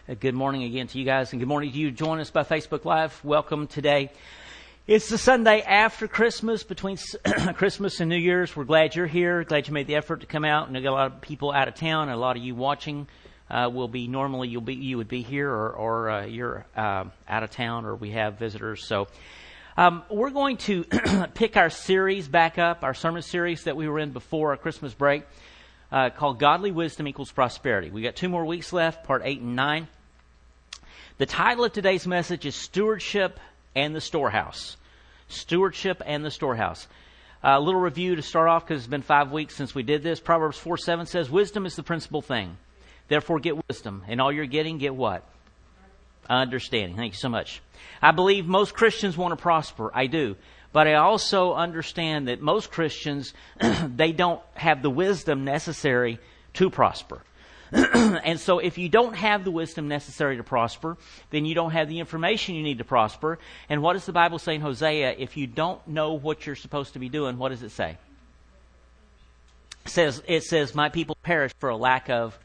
Good morning again to you guys, and good morning to you joining us by Facebook Live. Welcome today. It's the Sunday after Christmas, between Christmas and New Year's. We're glad you're here. Glad you made the effort to come out. And we got a lot of people out of town, and a lot of you watching will be normally you would be here, or you're out of town, or we have visitors. So we're going to pick our series back up, our sermon series that we were in before our Christmas break, called Godly Wisdom Equals Prosperity. We got 2 more weeks left, part 8 and 9. The title of today's message is Stewardship and the Storehouse. Stewardship and the Storehouse. A little review to start off, because it's been 5 weeks since we did this. Proverbs 4:7 says, wisdom is the principal thing. Therefore get wisdom. And all you're getting, get what? Understanding. Thank you so much. I believe most Christians want to prosper. I do. But I also understand that most Christians, they don't have the wisdom necessary to prosper. And so if you don't have the wisdom necessary to prosper, then you don't have the information you need to prosper. And what does the Bible say in Hosea? If you don't know what you're supposed to be doing, what does it say? It says, my people perish for a lack of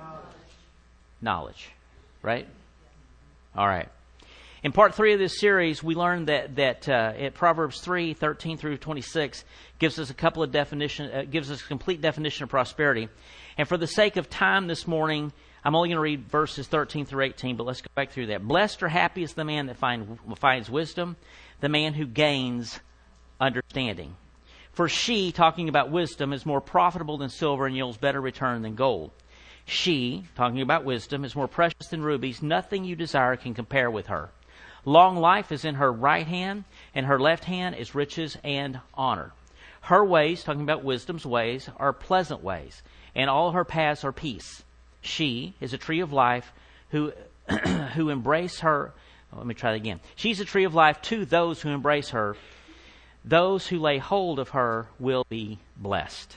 knowledge. Right? All right. In part 3 of this series, we learned that Proverbs 3:13 through 26 gives us a couple of gives us a complete definition of prosperity. And for the sake of time this morning, I'm only going to read verses 13 through 18, but let's go back through that. Blessed or happy is the man that finds wisdom, the man who gains understanding. For she, talking about wisdom, is more profitable than silver and yields better return than gold. She, talking about wisdom, is more precious than rubies. Nothing you desire can compare with her. Long life is in her right hand, and her left hand is riches and honor. Her ways, talking about wisdom's ways, are pleasant ways, and all her paths are peace. She is a tree of life who embrace her. Let me try that again. She's a tree of life to those who embrace her. Those who lay hold of her will be blessed.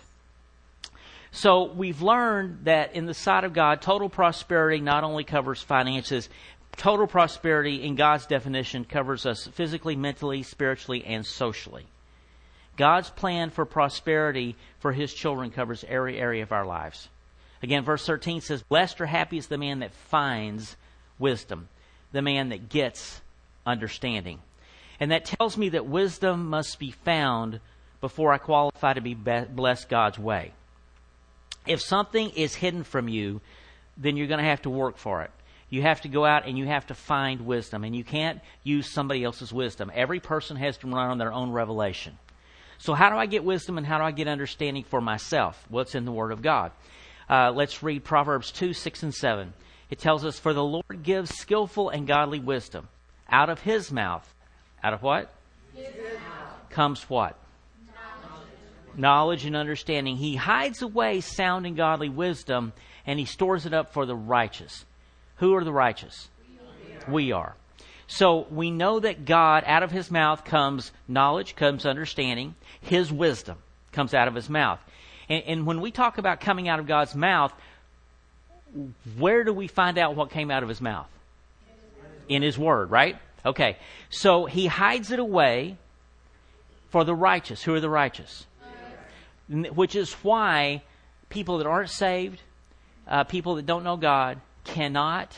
So we've learned that in the sight of God, total prosperity not only covers finances. Total prosperity, in God's definition, covers us physically, mentally, spiritually, and socially. God's plan for prosperity for His children covers every area of our lives. Again, verse 13 says, blessed or happy is the man that finds wisdom, the man that gets understanding. And that tells me that wisdom must be found before I qualify to be blessed God's way. If something is hidden from you, then you're going to have to work for it. You have to go out and you have to find wisdom. And you can't use somebody else's wisdom. Every person has to run on their own revelation. So how do I get wisdom and how do I get understanding for myself? Well, it's in the Word of God. Let's read Proverbs 2:6 and 7. It tells us, for the Lord gives skillful and godly wisdom. Out of His mouth. Out of what? His mouth. Comes what? Knowledge and understanding. He hides away sound and godly wisdom, and He stores it up for the righteous. Who are the righteous? We are. So we know that God, out of His mouth comes knowledge, comes understanding. His wisdom comes out of His mouth. And when we talk about coming out of God's mouth, where do we find out what came out of His mouth? In His Word, right? Okay. So He hides it away for the righteous. Who are the righteous? Which is why people that aren't saved, people that don't know God, cannot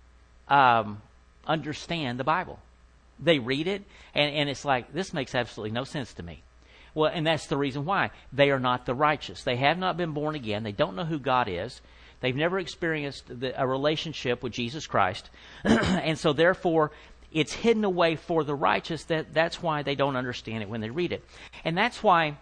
understand the Bible. They read it, and it's like, this makes absolutely no sense to me. Well, and that's the reason why. They are not the righteous. They have not been born again. They don't know who God is. They've never experienced a relationship with Jesus Christ. And so therefore, it's hidden away for the righteous. That's why they don't understand it when they read it. And that's why,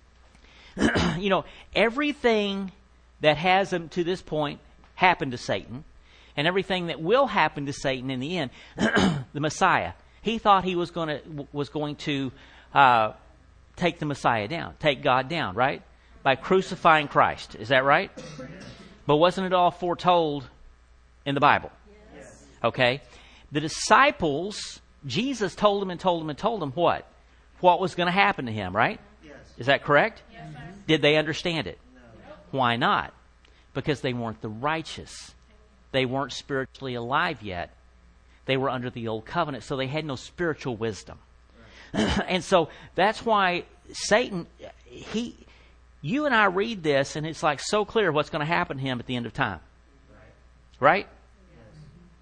everything that has them to this point happened to Satan, and everything that will happen to Satan in the end. The Messiah, he thought he was going to take the Messiah down, take God down, right? By crucifying Christ. Is that right? But wasn't it all foretold in the Bible? Yes. Okay. The disciples, Jesus told them what? What was going to happen to him, right? Yes. Is that correct? Yes. Did they understand it? No. Why not? Because they weren't the righteous. They weren't spiritually alive yet. They were under the old covenant, so they had no spiritual wisdom. Right. And so that's why Satan, you and I read this, and it's like so clear what's going to happen to him at the end of time. Right?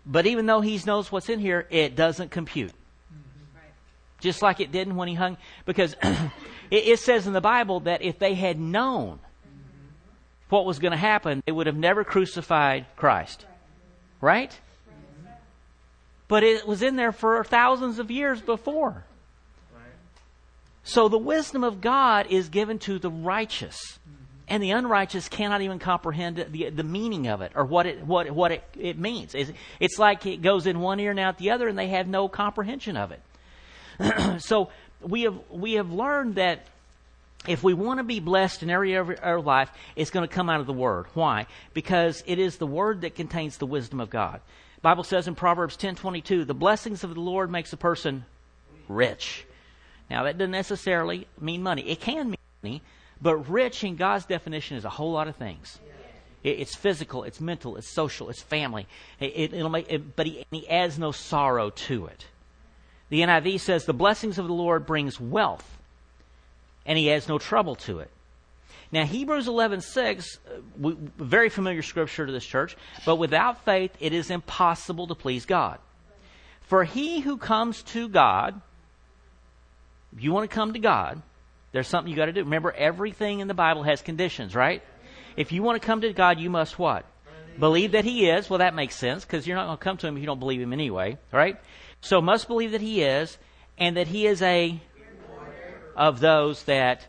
But even though He knows what's in here, it doesn't compute. Just like it didn't when He hung. Because it says in the Bible that if they had known what was going to happen, they would have never crucified Christ. Right? But it was in there for thousands of years before. So the wisdom of God is given to the righteous. And the unrighteous cannot even comprehend the meaning of it or what it means. It's like it goes in one ear and out the other, and they have no comprehension of it. So we have learned that if we want to be blessed in every area of our life, it's going to come out of the Word. Why? Because it is the Word that contains the wisdom of God. The Bible says in Proverbs 10:22, the blessings of the Lord makes a person rich. Now, that doesn't necessarily mean money. It can mean money. But rich in God's definition is a whole lot of things. It's physical, it's mental, it's social, it's family. But he adds no sorrow to it. The NIV says the blessings of the Lord brings wealth, and He adds no trouble to it. Now, Hebrews 11:6, very familiar scripture to this church, but without faith it is impossible to please God. For he who comes to God, if you want to come to God, there's something you got to do. Remember, everything in the Bible has conditions, right? If you want to come to God, you must what? Believe that He is. Well, that makes sense because you're not going to come to Him if you don't believe Him anyway, right? So must believe that He is, and that He is a of those that.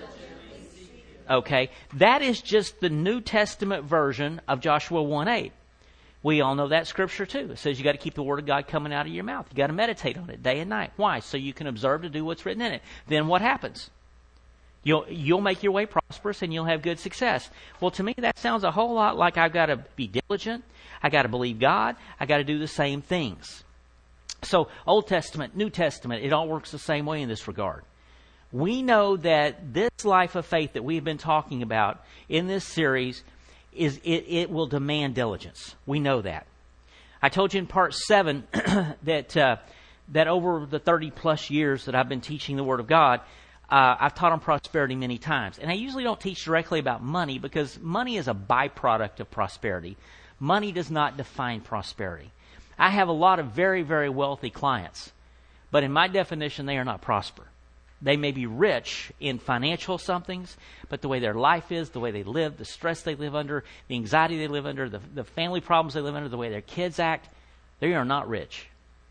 Okay, that is just the New Testament version of Joshua 1:8. We all know that scripture too. It says you got to keep the Word of God coming out of your mouth. You got to meditate on it day and night. Why? So you can observe to do what's written in it. Then what happens? You'll make your way prosperous and you'll have good success. Well, to me, that sounds a whole lot like I've got to be diligent. I got to believe God. I got to do the same things. So Old Testament, New Testament, it all works the same way in this regard. We know that this life of faith that we've been talking about in this series it will demand diligence. We know that. I told you in part 7 that over the 30 plus years that I've been teaching the Word of God, I've taught on prosperity many times. And I usually don't teach directly about money because money is a byproduct of prosperity. Money does not define prosperity. I have a lot of very, very wealthy clients, but in my definition, they are not prosper. They may be rich in financial somethings, but the way their life is, the way they live, the stress they live under, the anxiety they live under, the family problems they live under, the way their kids act, they are not rich.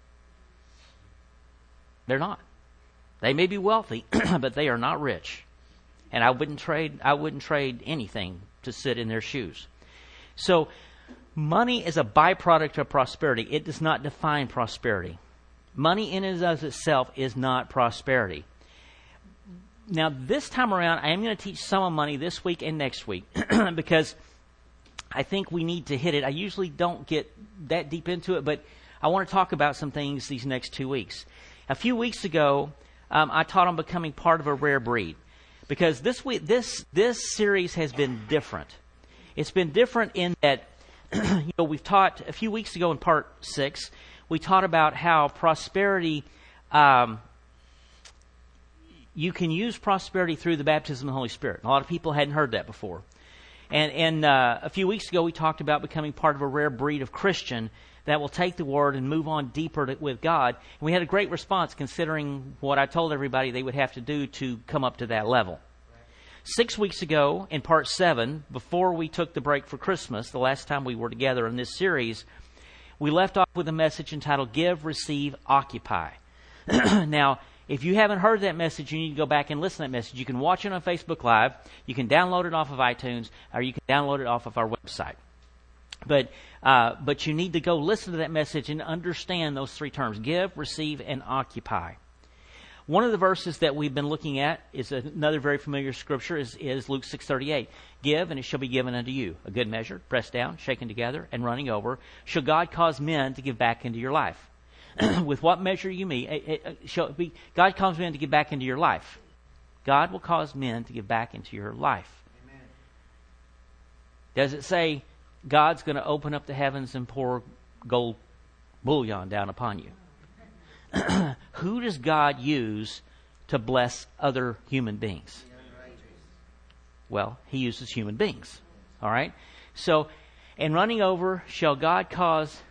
They're not. They may be wealthy, but they are not rich. And I wouldn't trade anything to sit in their shoes. So money is a byproduct of prosperity. It does not define prosperity. Money in and of itself is not prosperity. Now, this time around, I am going to teach some on money this week and next week because I think we need to hit it. I usually don't get that deep into it, but I want to talk about some things these next 2 weeks. A few weeks ago, I taught on becoming part of a rare breed because this week, this series has been different. It's been different in that, we've taught a few weeks ago in part 6, we taught about how prosperity. You can use prosperity through the baptism of the Holy Spirit. A lot of people hadn't heard that before. And a few weeks ago, we talked about becoming part of a rare breed of Christian that will take the Word and move on deeper with God. And we had a great response considering what I told everybody they would have to do to come up to that level. 6 weeks ago, in part 7, before we took the break for Christmas, the last time we were together in this series, we left off with a message entitled Give, Receive, Occupy. Now, if you haven't heard that message, you need to go back and listen to that message. You can watch it on Facebook Live. You can download it off of iTunes, or you can download it off of our website. But you need to go listen to that message and understand those 3 terms: give, receive, and occupy. One of the verses that we've been looking at is another very familiar scripture is Luke 6:38. Give, and it shall be given unto you. A good measure, pressed down, shaken together, and running over, shall God cause men to give back into your life. With what measure you meet, God calls men to give back into your life. God will cause men to give back into your life. Amen. Does it say God's going to open up the heavens and pour gold bullion down upon you? Who does God use to bless other human beings? Well, He uses human beings. All right? So, and running over, shall God cause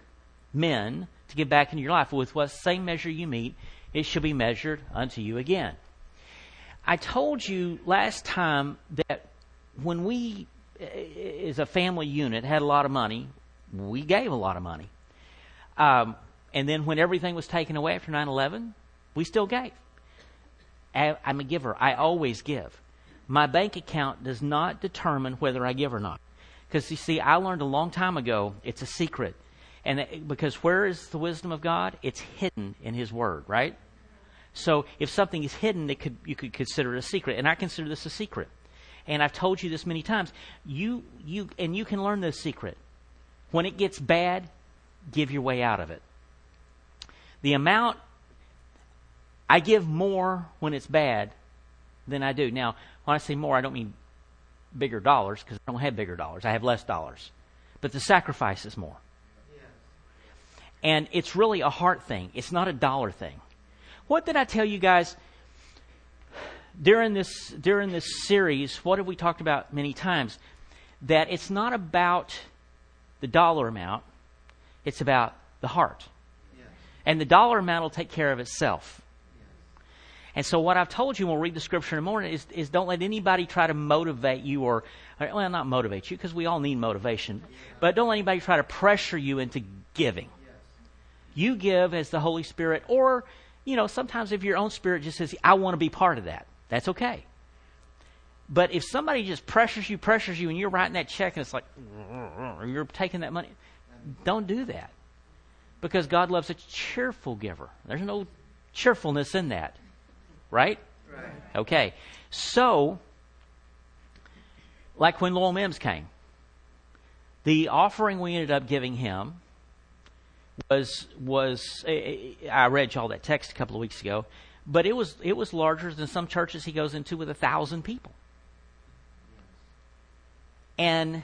men to give back into your life. With what same measure you meet, it shall be measured unto you again. I told you last time that when we, as a family unit, had a lot of money, we gave a lot of money. And then when everything was taken away after 9/11, we still gave. I'm a giver. I always give. My bank account does not determine whether I give or not. Because, you see, I learned a long time ago, it's a secret. And because where is the wisdom of God? It's hidden in His Word, right? So if something is hidden, you could consider it a secret. And I consider this a secret. And I've told you this many times. You can learn this secret. When it gets bad, give your way out of it. The amount, I give more when it's bad than I do. Now, when I say more, I don't mean bigger dollars, because I don't have bigger dollars. I have less dollars. But the sacrifice is more. And it's really a heart thing. It's not a dollar thing. What did I tell you guys during this series? What have we talked about many times? That it's not about the dollar amount. It's about the heart. Yes. And the dollar amount will take care of itself. Yes. And so what I've told you, and we'll read the scripture in a moment, is don't let anybody try to motivate you or well, not motivate you, because we all need motivation. Yeah. But don't let anybody try to pressure you into giving. Yes. You give as the Holy Spirit, or, sometimes if your own spirit just says, I want to be part of that, that's okay. But if somebody just pressures you, and you're writing that check and it's like, you're taking that money, don't do that. Because God loves a cheerful giver. There's no cheerfulness in that. Right? Right. Okay. So, like when Lowell Mims came, the offering we ended up giving him was I read y'all that text a couple of weeks ago, but it was larger than some churches he goes into with 1,000 people. And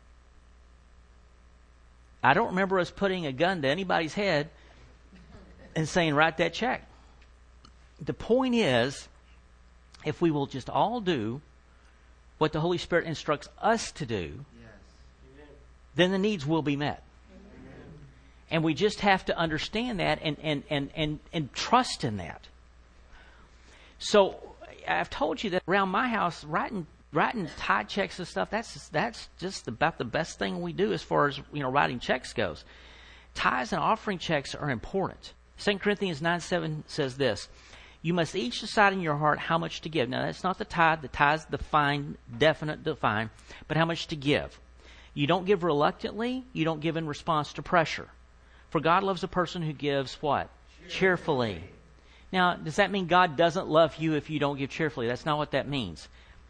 I don't remember us putting a gun to anybody's head and saying, write that check. The point is, if we will just all do what the Holy Spirit instructs us to do, then the needs will be met. And we just have to understand that and trust in that. So I've told you that around my house, writing tithe checks and stuff, that's just about the best thing we do as far as writing checks goes. Tithes and offering checks are important. 2 Corinthians 9:7 says this: you must each decide in your heart how much to give. Now that's not the tithe. The tithe's defined, but how much to give. You don't give reluctantly. You don't give in response to pressure. For God loves a person who gives what? Cheerfully. Now, does that mean God doesn't love you if you don't give cheerfully? That's not what that means.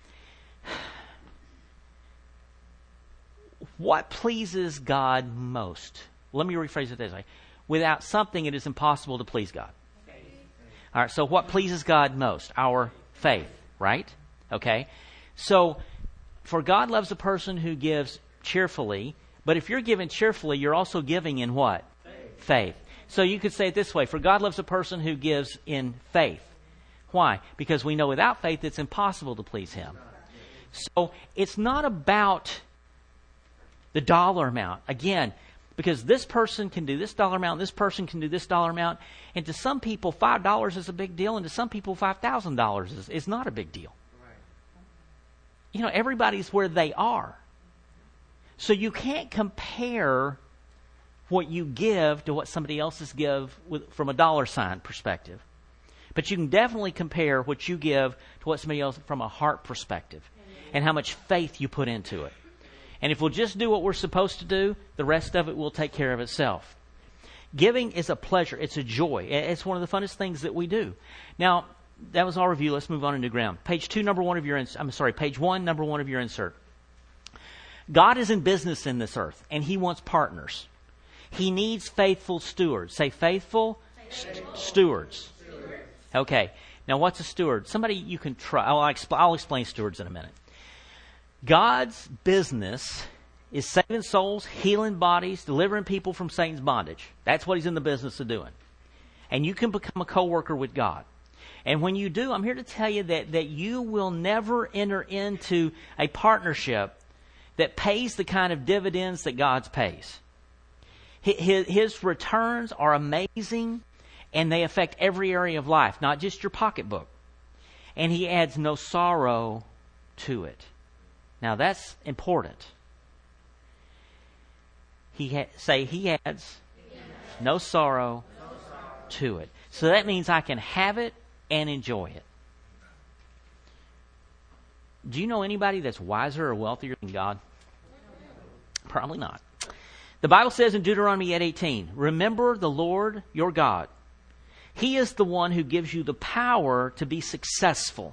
What pleases God most? Let me rephrase it this way. Without something, it is impossible to please God. All right, so what pleases God most? Our faith, right? Okay. So, for God loves a person who gives cheerfully, but if you're giving cheerfully, you're also giving in what? Faith. So you could say it this way: for God loves a person who gives in faith. Why? Because we know without faith it's impossible to please Him. So it's not about the dollar amount. Again, because this person can do this dollar amount, this person can do this dollar amount, and to some people $5 is a big deal, and to some people $5,000 is not a big deal. Everybody's where they are. So you can't compare what you give to what somebody else's give from a dollar sign perspective. But you can definitely compare what you give to what somebody else from a heart perspective and how much faith you put into it. And if we'll just do what we're supposed to do, the rest of it will take care of itself. Giving is a pleasure. It's a joy. It's one of the funnest things that we do. Now, that was our review. Let's move on to new ground. Page 1, number 1 of your insert. God is in business in this earth, and He wants partners. He needs faithful stewards. Say faithful stewards. Okay. Now, what's a steward? Somebody you can try. I'll explain stewards in a minute. God's business is saving souls, healing bodies, delivering people from Satan's bondage. That's what He's in the business of doing. And you can become a co-worker with God. And when you do, I'm here to tell you that you will never enter into a partnership that pays the kind of dividends that God pays. His returns are amazing, and they affect every area of life, not just your pocketbook. And He adds no sorrow to it. Now that's important. He adds no sorrow to it. So that means I can have it and enjoy it. Do you know anybody that's wiser or wealthier than God? Probably not. The Bible says in Deuteronomy 8:18, remember the Lord your God. He is the one who gives you the power to be successful.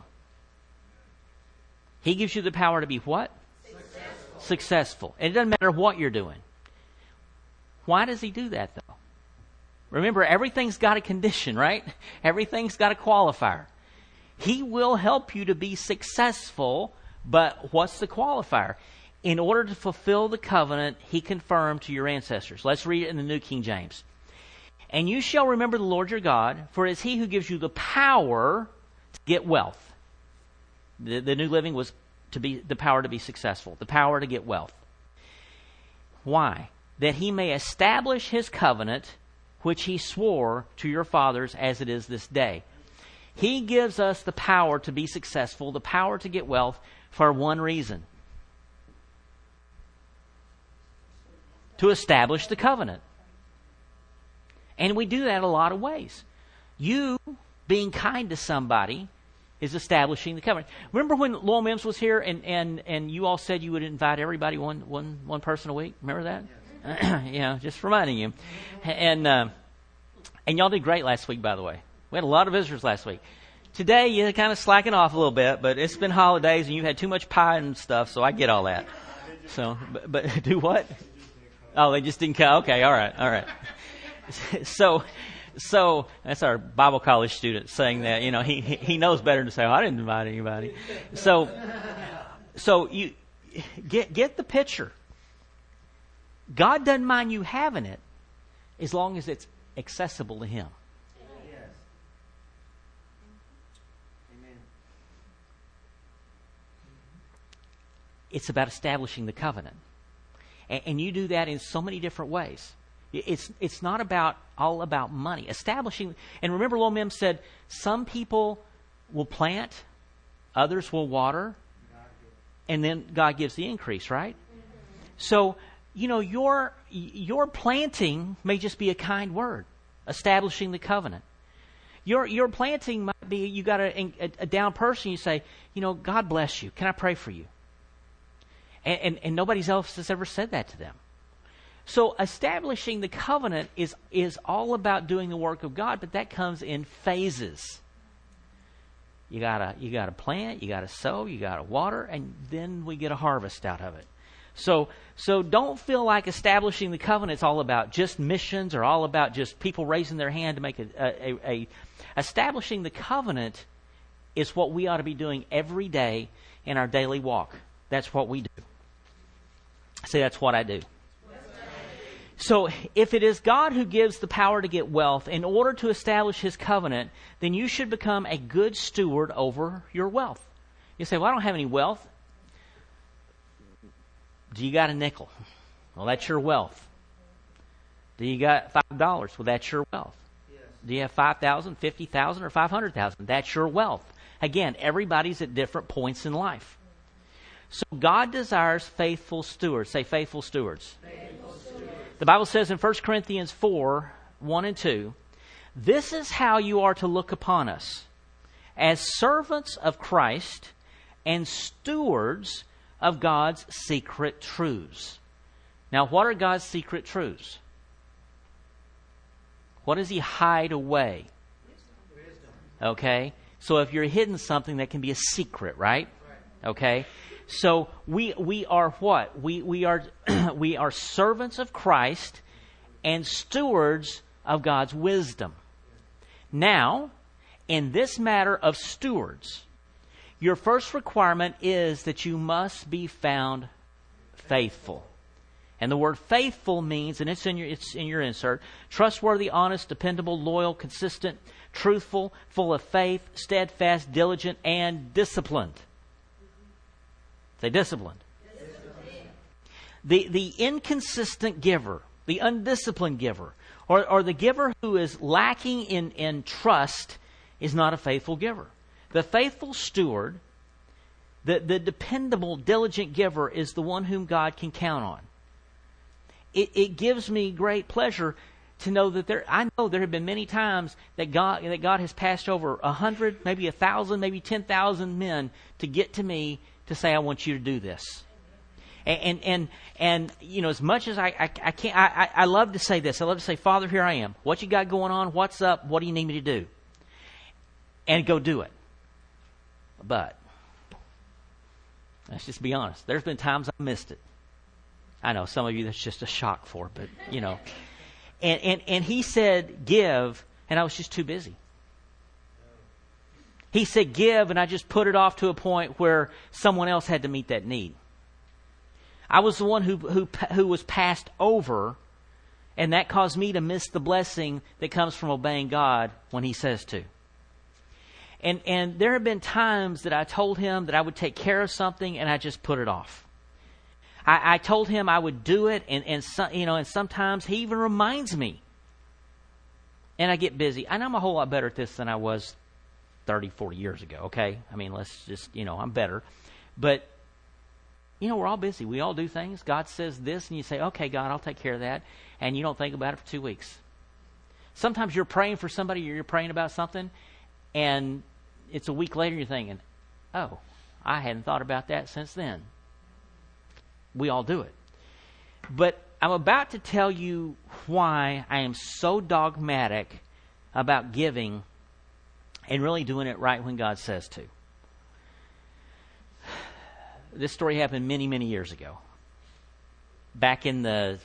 He gives you the power to be what? Successful. And it doesn't matter what you're doing. Why does He do that, though? Remember, everything's got a condition, right? Everything's got a qualifier. He will help you to be successful, but what's the qualifier? In order to fulfill the covenant He confirmed to your ancestors. Let's read it in the New King James. And you shall remember the Lord your God, for it is He who gives you the power to get wealth. The New Living was to be the power to be successful, the power to get wealth. Why? That He may establish His covenant, which He swore to your fathers as it is this day. He gives us the power to be successful, the power to get wealth for one reason. To establish the covenant. And we do that a lot of ways. You being kind to somebody is establishing the covenant. Remember when Lowell Mims was here and you all said you would invite everybody one person a week? Remember that? Yes. Yeah, just reminding you. And y'all did great last week, by the way. We had a lot of visitors last week. Today, you're kind of slacking off a little bit, but it's been holidays and you had too much pie and stuff, so I get all that. So, but do what? Oh, they just didn't come. Okay, all right. So that's our Bible college student saying that. You know, he knows better than to say, "Oh, I didn't invite anybody." So you get the picture. God doesn't mind you having it as long as it's accessible to Him. Yes. Amen. It's about establishing the covenant. And you do that in so many different ways. It's not all about money. Establishing, and remember Lowell Mims said, some people will plant, others will water, and then God gives the increase, right? So, you know, your planting may just be a kind word, establishing the covenant. Your planting might be, you got a down person, you say, you know, God bless you. Can I pray for you? And nobody else has ever said that to them. So establishing the covenant is all about doing the work of God, but that comes in phases. You gotta plant, you gotta sow, you gotta water, and then we get a harvest out of it. So don't feel like establishing the covenant is all about just missions or all about just people raising their hand to make establishing the covenant is what we ought to be doing every day in our daily walk. That's what we do. See, that's what I do. So if it is God who gives the power to get wealth in order to establish His covenant, then you should become a good steward over your wealth. You say, well, I don't have any wealth. Do you got a nickel? Well, that's your wealth. Do you got $5? Well, that's your wealth. Yes. Do you have 5,000, 50,000, or 500,000? That's your wealth. Again, everybody's at different points in life. So God desires faithful stewards. Say faithful stewards. Faithful stewards. The Bible says in 1 Corinthians 4, 1 and 2, this is how you are to look upon us, as servants of Christ and stewards of God's secret truths. Now, what are God's secret truths? What does He hide away? Wisdom. Okay? So if you're hidden something, that can be a secret, right? Okay? So we are what? We are we are servants of Christ and stewards of God's wisdom. Now, in this matter of stewards, your first requirement is that you must be found faithful. And the word faithful means, and it's in your insert, trustworthy, honest, dependable, loyal, consistent, truthful, full of faith, steadfast, diligent, and disciplined. Say disciplined. The inconsistent giver the undisciplined giver, or the giver who is lacking in trust is not a faithful giver. The faithful steward, the dependable, diligent giver is the one whom God can count on. It gives me great pleasure to know that I know there have been many times that God has passed over 100, maybe 1,000, maybe 10,000 men to get to me to say, I want you to do this. And you know, as much as I can't, I love to say this. I love to say, Father, here I am. What you got going on? What's up? What do you need me to do? And go do it. But let's just be honest. There's been times I missed it. I know some of you that's just a shock for, but you know. And he said, give, and I was just too busy. He said, give, and I just put it off to a point where someone else had to meet that need. I was the one who was passed over, and that caused me to miss the blessing that comes from obeying God when He says to. And there have been times that I told Him that I would take care of something, and I just put it off. I told Him I would do it, and sometimes He even reminds me. And I get busy. And I'm a whole lot better at this than I was 30, 40 years ago, okay? I mean, let's just, I'm better. But, we're all busy. We all do things. God says this, and you say, okay, God, I'll take care of that. And you don't think about it for 2 weeks. Sometimes you're praying for somebody, or you're praying about something, and it's a week later, you're thinking, oh, I hadn't thought about that since then. We all do it. But I'm about to tell you why I am so dogmatic about giving and really doing it right when God says to. This story happened many, many years ago. Back in the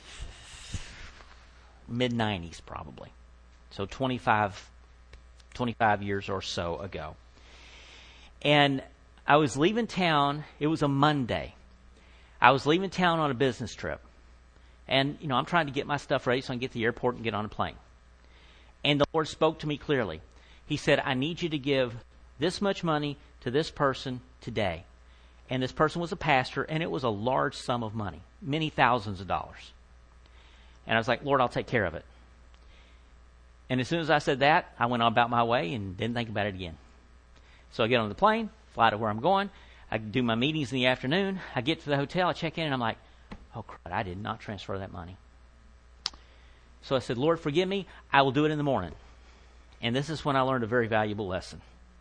mid-90s, probably. So 25 years or so ago. And I was leaving town. It was a Monday. I was leaving town on a business trip. And, I'm trying to get my stuff ready so I can get to the airport and get on a plane. And the Lord spoke to me clearly. He said, I need you to give this much money to this person today. And this person was a pastor, and it was a large sum of money, many thousands of dollars. And I was like, Lord, I'll take care of it. And as soon as I said that, I went on about my way and didn't think about it again. So I get on the plane, fly to where I'm going. I do my meetings in the afternoon. I get to the hotel, I check in, and I'm like, oh, crud, I did not transfer that money. So I said, Lord, forgive me. I will do it in the morning. And this is when I learned a very valuable lesson.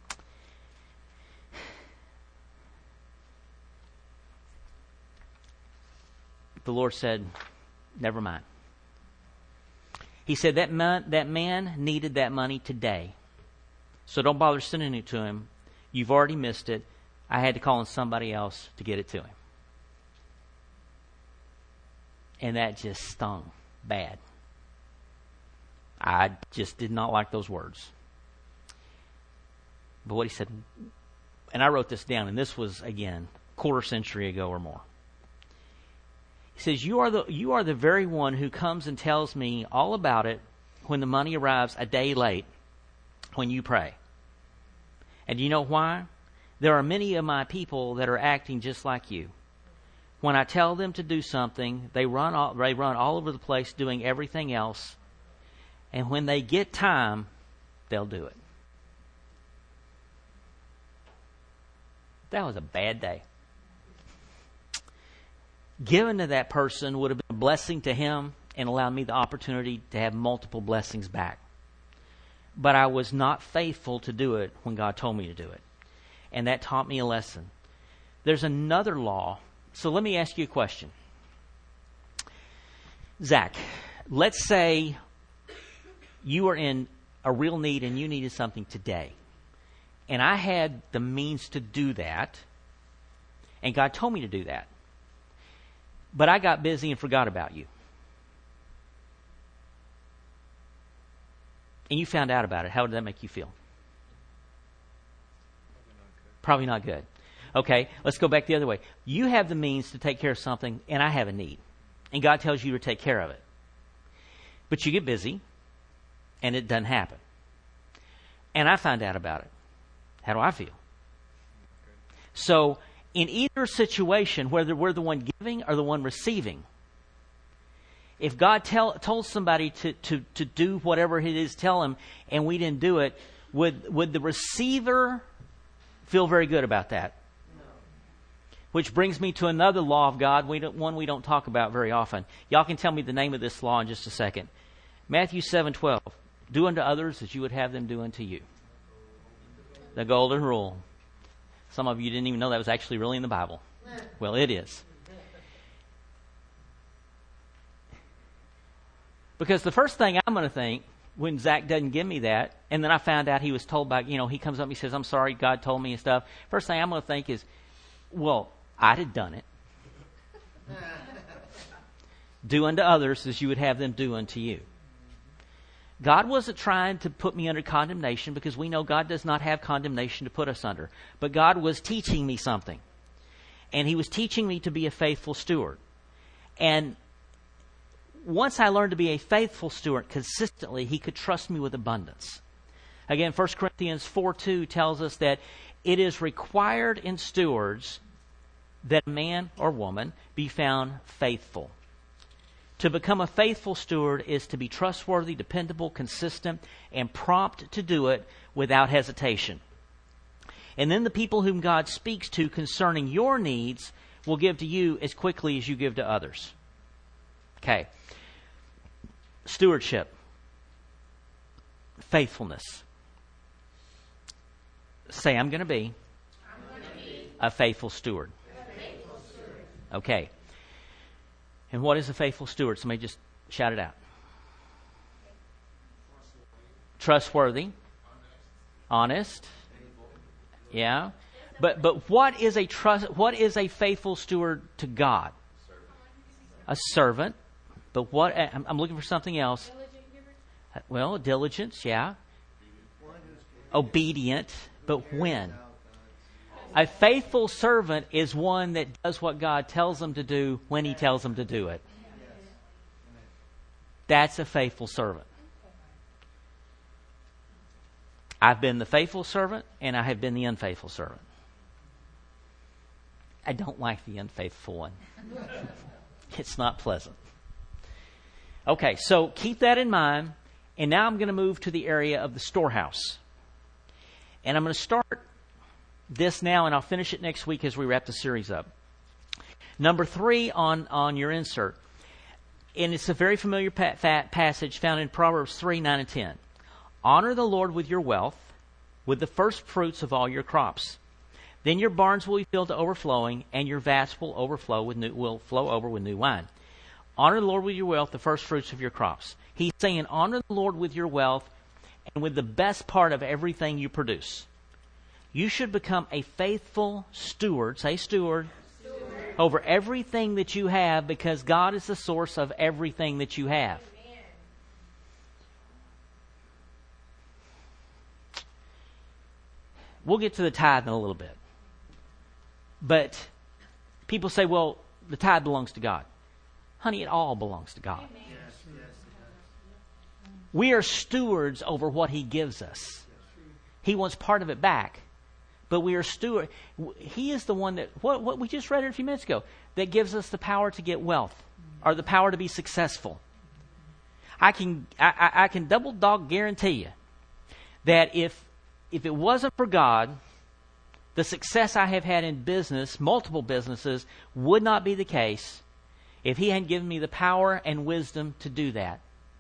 The Lord said, never mind. He said that man needed that money today. So don't bother sending it to him. You've already missed it. I had to call on somebody else to get it to him. And that just stung bad. I just did not like those words. But what he said, and I wrote this down, and this was, again, quarter century ago or more. He says, you are the very one who comes and tells me all about it when the money arrives a day late when you pray. And do you know why? There are many of my people that are acting just like you. When I tell them to do something, they run all over the place doing everything else. And when they get time, they'll do it. That was a bad day. Giving to that person would have been a blessing to him and allowed me the opportunity to have multiple blessings back. But I was not faithful to do it when God told me to do it. And that taught me a lesson. There's another law. So let me ask you a question. Zach, let's say you are in a real need and you needed something today. And I had the means to do that. And God told me to do that. But I got busy and forgot about you. And you found out about it. How did that make you feel? Probably not good. Okay, let's go back the other way. You have the means to take care of something, and I have a need. And God tells you to take care of it. But you get busy, and it doesn't happen. And I find out about it. How do I feel? So, in either situation, whether we're the one giving or the one receiving, If God told somebody to do whatever it is tell him, and we didn't do it, would the receiver feel very good about that? No. Which brings me to another law of God, one we don't talk about very often. Y'all can tell me the name of this law in just a second. Matthew 7:12. Do unto others as you would have them do unto you. The golden rule. Some of you didn't even know that was actually really in the Bible. Well, it is. Because the first thing I'm going to think when Zach doesn't give me that, and then I found out he was told by, he comes up and he says, I'm sorry, God told me and stuff. First thing I'm going to think is, well, I'd have done it. Do unto others as you would have them do unto you. God wasn't trying to put me under condemnation, because we know God does not have condemnation to put us under. But God was teaching me something. And He was teaching me to be a faithful steward. And once I learned to be a faithful steward consistently, He could trust me with abundance. Again, 1 Corinthians 4:2 tells us that it is required in stewards that a man or woman be found faithful. To become a faithful steward is to be trustworthy, dependable, consistent, and prompt to do it without hesitation. And then the people whom God speaks to concerning your needs will give to you as quickly as you give to others. Okay. Stewardship. Faithfulness. Say, I'm going to be a faithful steward. Okay. And what is a faithful steward? Somebody just shout it out. Trustworthy. Honest. Yeah. But what is a faithful steward to God? A servant. But what, I'm looking for something else. Well, diligence, yeah. Obedient. But when? A faithful servant is one that does what God tells them to do when He tells them to do it. That's a faithful servant. I've been the faithful servant, and I have been the unfaithful servant. I don't like the unfaithful one. It's not pleasant. Okay, so keep that in mind. And now I'm going to move to the area of the storehouse. And I'm going to start this now, and I'll finish it next week as we wrap the series up. Number 3 on your insert. And it's a very familiar passage found in Proverbs 3, 9, and 10. Honor the Lord with your wealth, with the first fruits of all your crops. Then your barns will be filled to overflowing, and your vats will flow over with new wine. Honor the Lord with your wealth, the first fruits of your crops. He's saying, honor the Lord with your wealth and with the best part of everything you produce. You should become a faithful steward, say steward, over everything that you have, because God is the source of everything that you have. Amen. We'll get to the tithe in a little bit. But people say, well, the tithe belongs to God. Honey, it all belongs to God. We are stewards over what He gives us. He wants part of it back. But we are steward. He is the one that, what we just read it a few minutes ago, that gives us the power to get wealth, or the power to be successful. I can double dog guarantee you that if it wasn't for God, the success I have had in business, multiple businesses, would not be the case if He hadn't given me the power and wisdom to do that.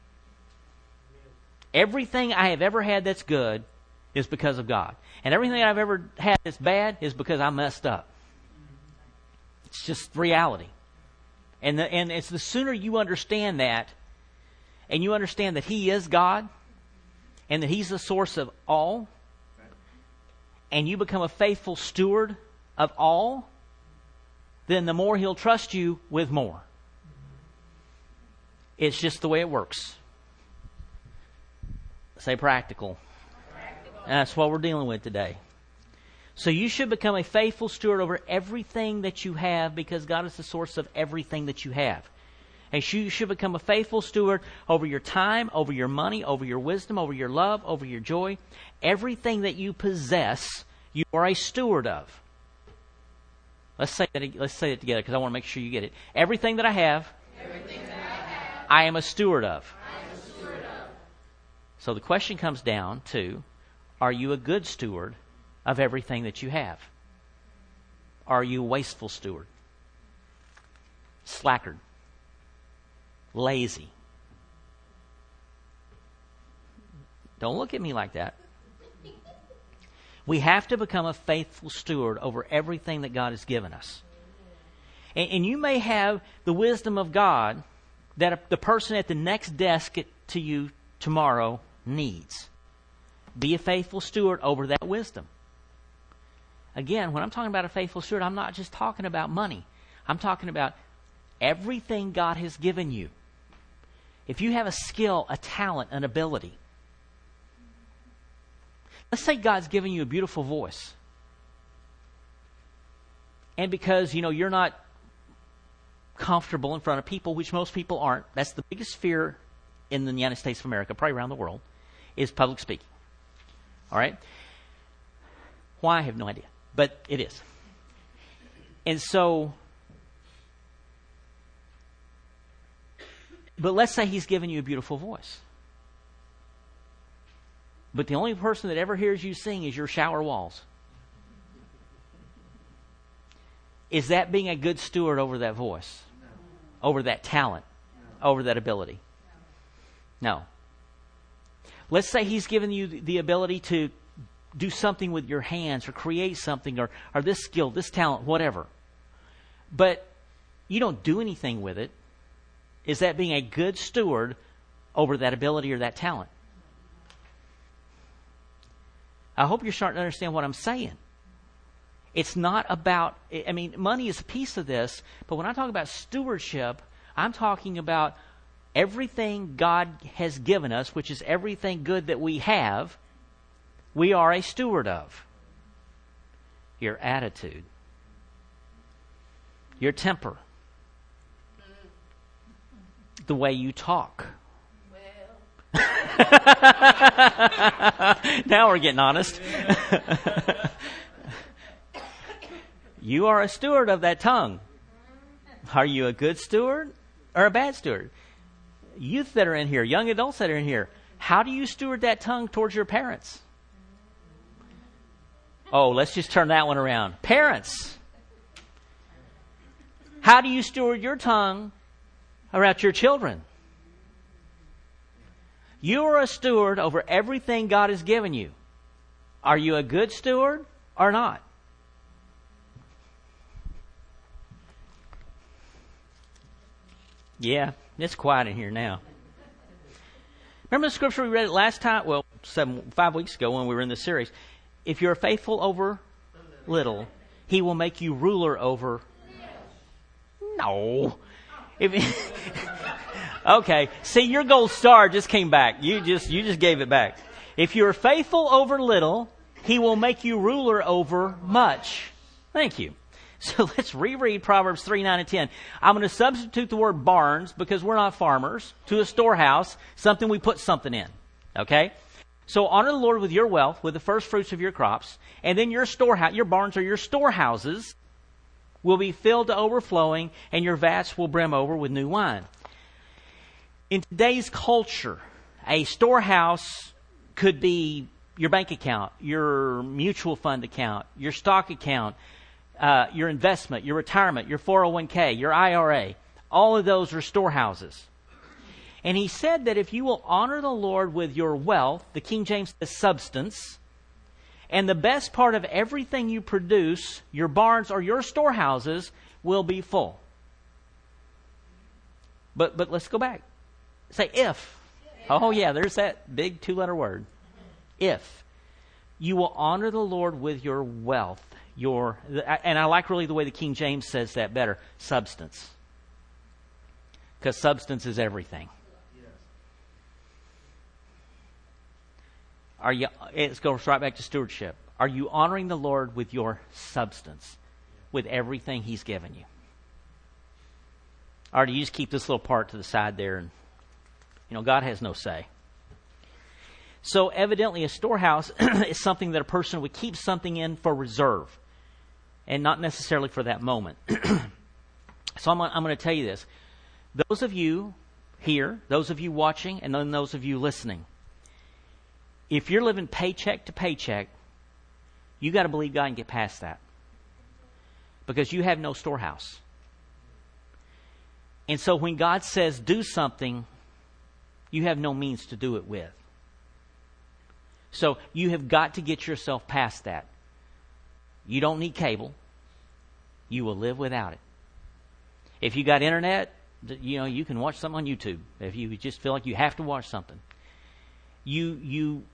Everything I have ever had that's good is because of God. And everything I've ever had that's bad is because I messed up. It's just reality. And it's the sooner you understand that, and you understand that He is God, and that He's the source of all, and you become a faithful steward of all, then the more He'll trust you with more. It's just the way it works. Say practical. That's what we're dealing with today. So you should become a faithful steward over everything that you have, because God is the source of everything that you have. And you should become a faithful steward over your time, over your money, over your wisdom, over your love, over your joy. Everything that you possess, you are a steward of. Let's say it together, because I want to make sure you get it. Everything that I have, I am a steward of. So the question comes down to, are you a good steward of everything that you have? Are you a wasteful steward? Slackard? Lazy? Don't look at me like that. We have to become a faithful steward over everything that God has given us. And you may have the wisdom of God that the person at the next desk to you tomorrow needs. Be a faithful steward over that wisdom. Again, when I'm talking about a faithful steward, I'm not just talking about money. I'm talking about everything God has given you. If you have a skill, a talent, an ability. Let's say God's given you a beautiful voice. And because, you're not comfortable in front of people, which most people aren't. That's the biggest fear in the United States of America, probably around the world, is public speaking. All right? Why? I have no idea. But it is. And so, but let's say He's given you a beautiful voice. But the only person that ever hears you sing is your shower walls. Is that being a good steward over that voice? No. Over that talent? No. Over that ability? No. Let's say He's given you the ability to do something with your hands or create something or this skill, this talent, whatever. But you don't do anything with it. Is that being a good steward over that ability or that talent? I hope you're starting to understand what I'm saying. It's not about, money is a piece of this, but when I talk about stewardship, I'm talking about everything God has given us, which is everything good that we have, we are a steward of. Your attitude, your temper, the way you talk. Now we're getting honest. You are a steward of that tongue. Are you a good steward or a bad steward? Youth that are in here, young adults that are in here, how do you steward that tongue towards your parents? Oh, let's just turn that one around. Parents, how do you steward your tongue around your children? You are a steward over everything God has given you. Are you a good steward or not? Yeah, it's quiet in here now. Remember the scripture we read it last time? Well, 5 weeks ago when we were in this series. If you're faithful over little, He will make you ruler over... No. Okay. See, your gold star just came back. You just gave it back. If you're faithful over little, He will make you ruler over much. Thank you. So let's reread Proverbs 3, 9, and 10. I'm going to substitute the word barns, because we're not farmers, to a storehouse, something we put something in. Okay? So honor the Lord with your wealth, with the first fruits of your crops, and then your storehouse, your barns or your storehouses will be filled to overflowing, and your vats will brim over with new wine. In today's culture, a storehouse could be your bank account, your mutual fund account, your stock account, your investment, your retirement, your 401k, your IRA. All of those are storehouses. And he said that if you will honor the Lord with your wealth, the King James says substance, and the best part of everything you produce, your barns or your storehouses, will be full. But let's go back. Say if. Oh yeah, there's that big 2-letter word. If you will honor the Lord with your wealth, and I like really the way the King James says that better, substance. Because substance is everything. It goes right back to stewardship. Are you honoring the Lord with your substance, with everything He's given you? Or do you just keep this little part to the side there and, God has no say? So evidently a storehouse is something that a person would keep something in for reserve and not necessarily for that moment. So I'm going to tell you this. Those of you here, those of you watching, and then those of you listening, if you're living paycheck to paycheck, you got to believe God and get past that. Because you have no storehouse. And so when God says do something, you have no means to do it with. So you have got to get yourself past that. You don't need cable. You will live without it. If you got internet, you can watch something on YouTube. If you just feel like you have to watch something. You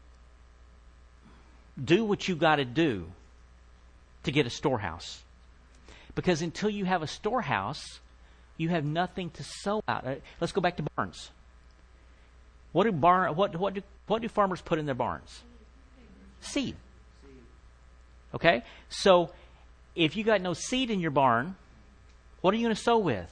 do what you got to do to get a storehouse. Because until you have a storehouse, you have nothing to sow out. Let's go back to barns. What do farmers put in their barns? Seed. Okay? So, if you got no seed in your barn, what are you going to sow with?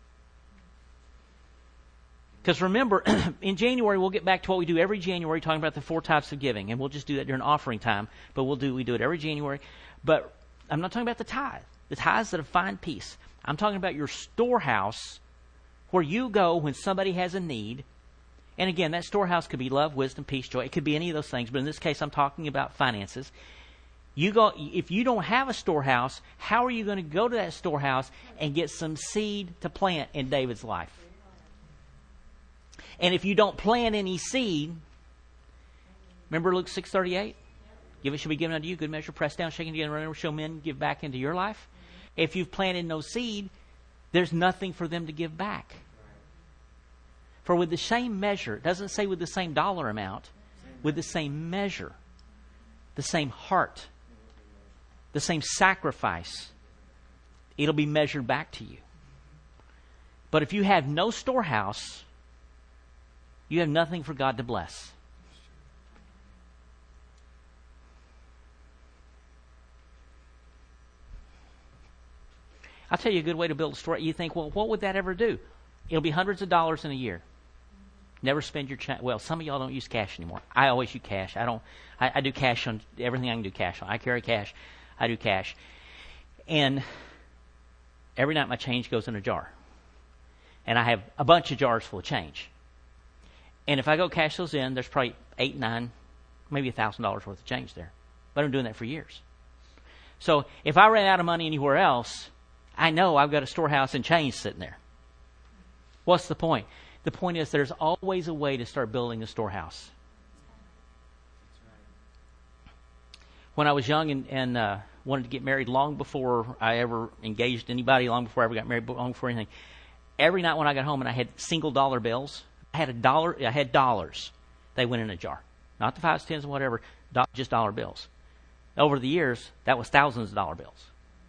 Because remember, in January, we'll get back to what we do every January, talking about the 4 types of giving. And we'll just do that during offering time. But we do it every January. But I'm not talking about the tithe. The tithes that find peace. I'm talking about your storehouse where you go when somebody has a need. And again, that storehouse could be love, wisdom, peace, joy. It could be any of those things. But in this case, I'm talking about finances. If you don't have a storehouse, how are you going to go to that storehouse and get some seed to plant in David's life? And if you don't plant any seed, remember Luke 6:38? Give it shall be given unto you, good measure, pressed down, shaken together, running over, shall men give back into your life? If you've planted no seed, there's nothing for them to give back. For with the same measure, it doesn't say with the same dollar amount, with the same measure, the same heart, the same sacrifice, it'll be measured back to you. But if you have no storehouse, you have nothing for God to bless. I'll tell you a good way to build a store. You think, well, what would that ever do? It'll be hundreds of dollars in a year. Never spend your well, some of y'all don't use cash anymore. I always use cash. I do cash on everything I can do cash on. I carry cash. I do cash. And every night my change goes in a jar. And I have a bunch of jars full of change. And if I go cash those in, there's probably $8, $9, maybe $1,000 worth of change there. But I'm doing that for years. So if I ran out of money anywhere else, I know I've got a storehouse and change sitting there. What's the point? The point is there's always a way to start building a storehouse. When I was young and wanted to get married long before I ever engaged anybody, long before I ever got married, long before anything, every night when I got home and I had single dollar bills, I had dollars. They went in a jar. Not the 5s, 10s, and whatever, just dollar bills. Over the years, that was thousands of dollar bills.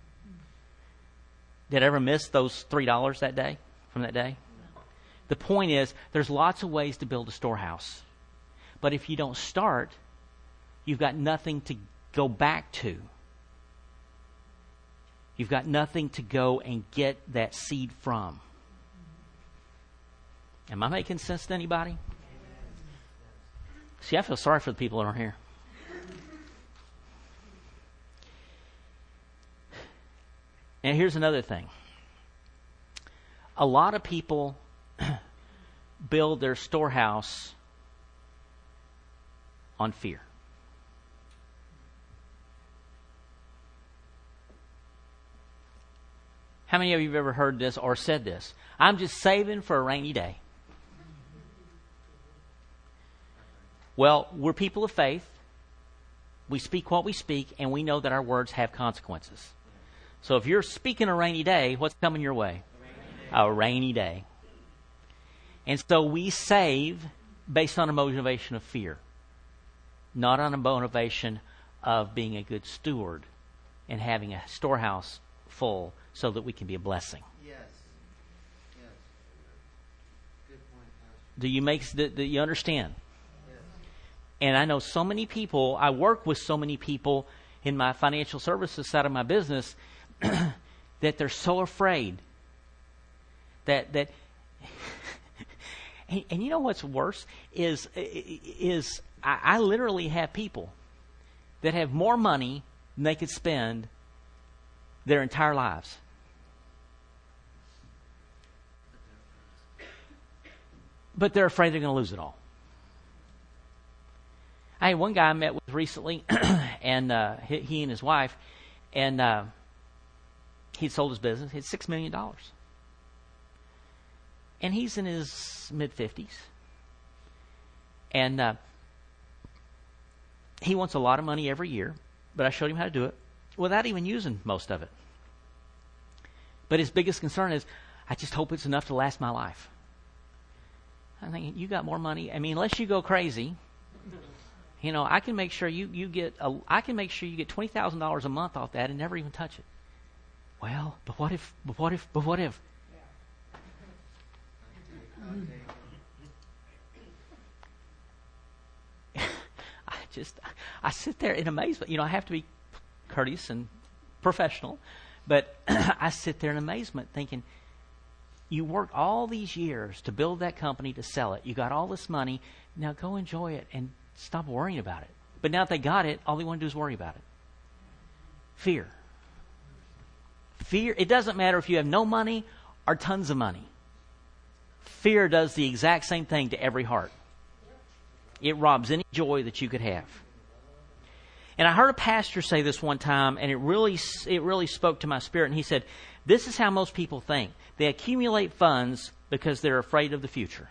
Did I ever miss those $3 that day, from that day? The point is, there's lots of ways to build a storehouse. But if you don't start, you've got nothing to go back to. You've got nothing to go and get that seed from. Am I making sense to anybody? See, I feel sorry for the people that aren't here. And here's another thing. A lot of people build their storehouse on fear. How many of you have ever heard this or said this? I'm just saving for a rainy day. Well, we're people of faith. We speak what we speak, and we know that our words have consequences. So if you're speaking a rainy day, what's coming your way? A rainy day. And so we save based on a motivation of fear, not on a motivation of being a good steward and having a storehouse full so that we can be a blessing. Yes. Yes. Good point, Do you understand? Yes. And I know so many people, I work with so many people in my financial services side of my business that they're so afraid that and you know what's worse is I literally have people that have more money than they could spend their entire lives. but they're afraid they're going to lose it all. I had one guy I met with recently, and he and his wife, and he'd sold his business. He had $6 million. And he's in his mid-50s. And he wants a lot of money every year, but I showed him how to do it without even using most of it. But his biggest concern is, I just hope it's enough to last my life. I'm thinking, you got more money. I mean, unless you go crazy, I can make sure you get $20,000 a month off that and never even touch it. Well, but what if? I sit there in amazement. I have to be courteous and professional, but I sit there in amazement thinking, you worked all these years to build that company, to sell it. You got all this money. Now go enjoy it and stop worrying about it. But now that they got it, all they want to do is worry about it. Fear. Fear. It doesn't matter if you have no money or tons of money. Fear does the exact same thing to every heart. It robs any joy that you could have. And I heard a pastor say this one time, and it really spoke to my spirit. And he said, this is how most people think. They accumulate funds because they're afraid of the future.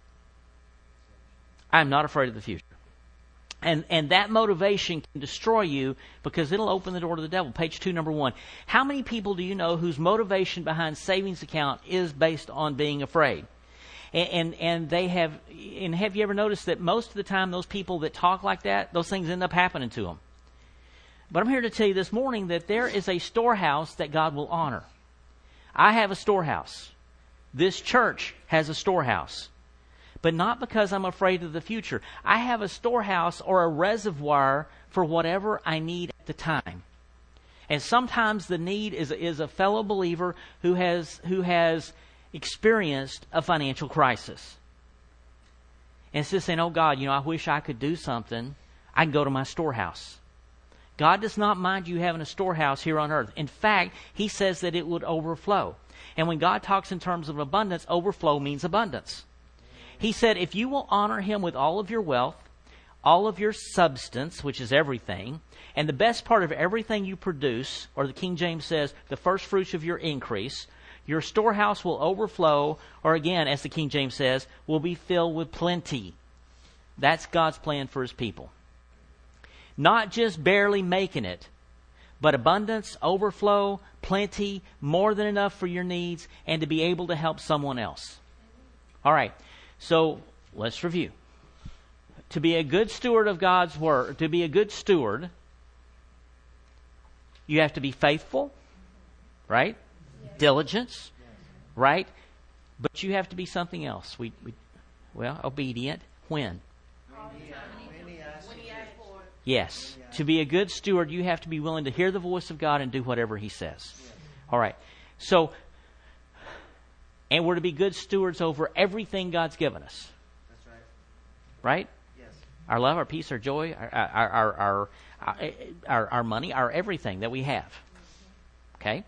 I'm not afraid of the future. And that motivation can destroy you because it'll open the door to the devil. Page 2, number 1. How many people do you know whose motivation behind savings account is based on being afraid? And have you ever noticed that most of the time those people that talk like that, those things end up happening to them? But I'm here to tell you this morning that there is a storehouse that God will honor. I have a storehouse. This church has a storehouse. But not because I'm afraid of the future. I have a storehouse or a reservoir for whatever I need at the time. And sometimes the need is a fellow believer who has experienced a financial crisis. And it's just saying, oh God, I wish I could do something. I can go to my storehouse. God does not mind you having a storehouse here on earth. In fact, He says that it would overflow. And when God talks in terms of abundance, overflow means abundance. He said, if you will honor Him with all of your wealth, all of your substance, which is everything, and the best part of everything you produce, or the King James says, the first fruits of your increase, your storehouse will overflow, or again, as the King James says, will be filled with plenty. That's God's plan for His people. Not just barely making it, but abundance, overflow, plenty, more than enough for your needs, and to be able to help someone else. All right, so let's review. To be a good steward of God's Word, to be a good steward, you have to be faithful, right? Yes. Diligence, right? But you have to be something else. Obedient. When? Yes. To be a good steward, you have to be willing to hear the voice of God and do whatever He says. All right. So, and we're to be good stewards over everything God's given us. That's right. Right? Yes. Our love, our peace, our joy, our money, our everything that we have. Okay?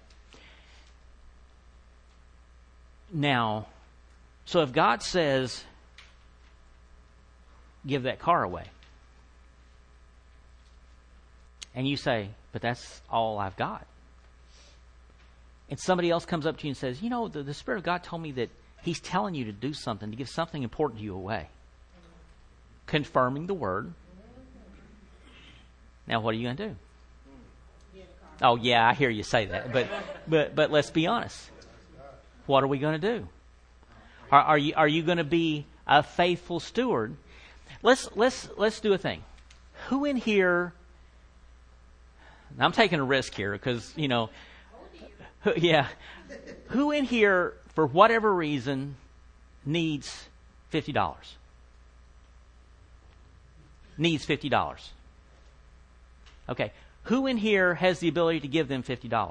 Now, so if God says, give that car away, and you say, but that's all I've got. And somebody else comes up to you and says, the Spirit of God told me that He's telling you to do something, to give something important to you away. Confirming the Word. Now, what are you going to do? Oh, yeah, I hear you say that. But let's be honest. What are we going to do? Are you going to be a faithful steward? Let's do a thing. Who in here... Now, I'm taking a risk here because, who in here, for whatever reason, needs $50? Needs $50. Okay. Who in here has the ability to give them $50?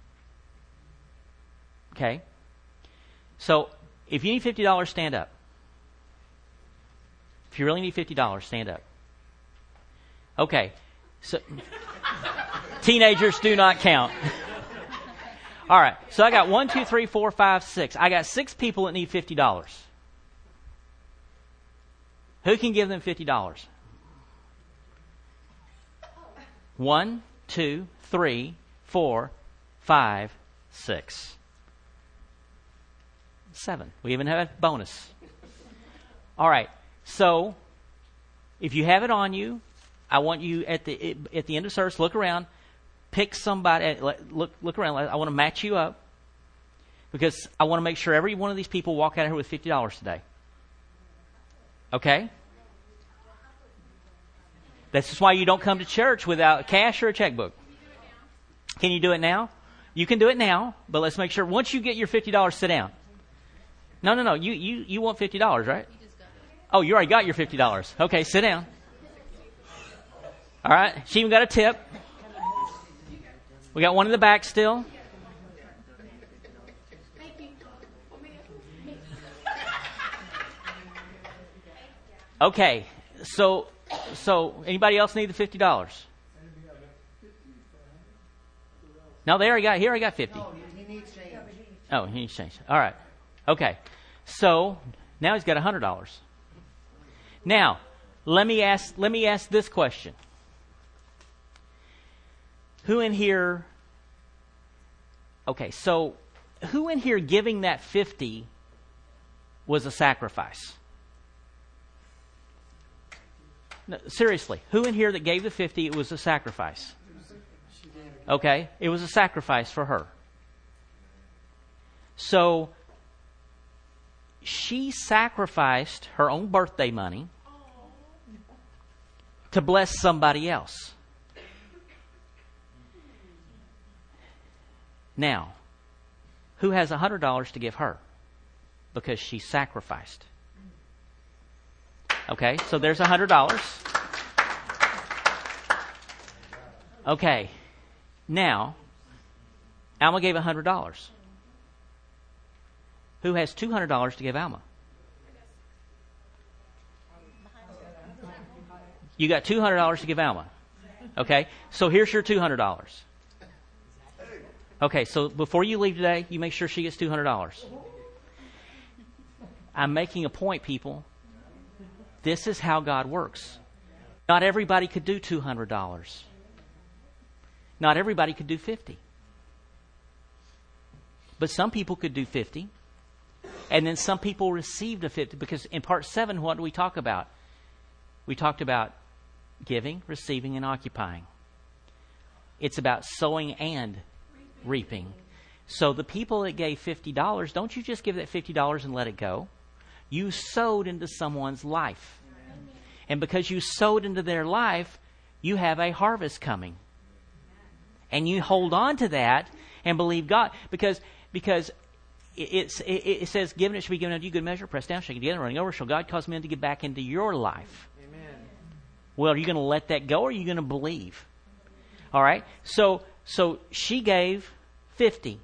Okay. So, if you need $50, stand up. If you really need $50, stand up. Okay. So... Teenagers do not count. All right. So I got 1, 2, 3, 4, 5, 6. I got 6 people that need $50. Who can give them $50? 1, 2, 3, 4, 5, 6, 7. We even have a bonus. All right. So, if you have it on you, I want you at the end of service, look around, pick somebody, look around. I want to match you up because I want to make sure every one of these people walk out of here with $50 today. Okay? This is why you don't come to church without cash or a checkbook. Can you do it now? You can do it now, but let's make sure. Once you get your $50, sit down. No. You want $50, right? Oh, you already got your $50. Okay, sit down. All right. She even got a tip. We got one in the back still. Okay. So anybody else need the $50? No, he already got 50. Oh, he needs change. All right. Okay. So now he's got $100. Now, let me ask this question. Who in here giving that 50 was a sacrifice? No, seriously, who in here that gave the 50, it was a sacrifice? Okay, it was a sacrifice for her. So, she sacrificed her own birthday money to bless somebody else. Now, who has $100 to give her? Because she sacrificed. Okay, so there's $100. Okay, now, Alma gave $100. Who has $200 to give Alma? You got $200 to give Alma. Okay, so here's your $200. Okay, so before you leave today, you make sure she gets $200. I'm making a point, people. This is how God works. Not everybody could do $200. Not everybody could do 50. But some people could do 50. And then some people received a 50. Because in part 7, what do we talk about? We talked about giving, receiving, and occupying. It's about sowing and reaping. So the people that gave $50, don't you just give that $50 and let it go. You sowed into someone's life. And because you sowed into their life, you have a harvest coming. And you hold on to that and believe God. Because it says, given it shall be given unto you, good measure, pressed down, shaken together, running over, shall God cause men to get back into your life. Amen. Well, are you going to let that go or are you going to believe? All right? So she gave 50.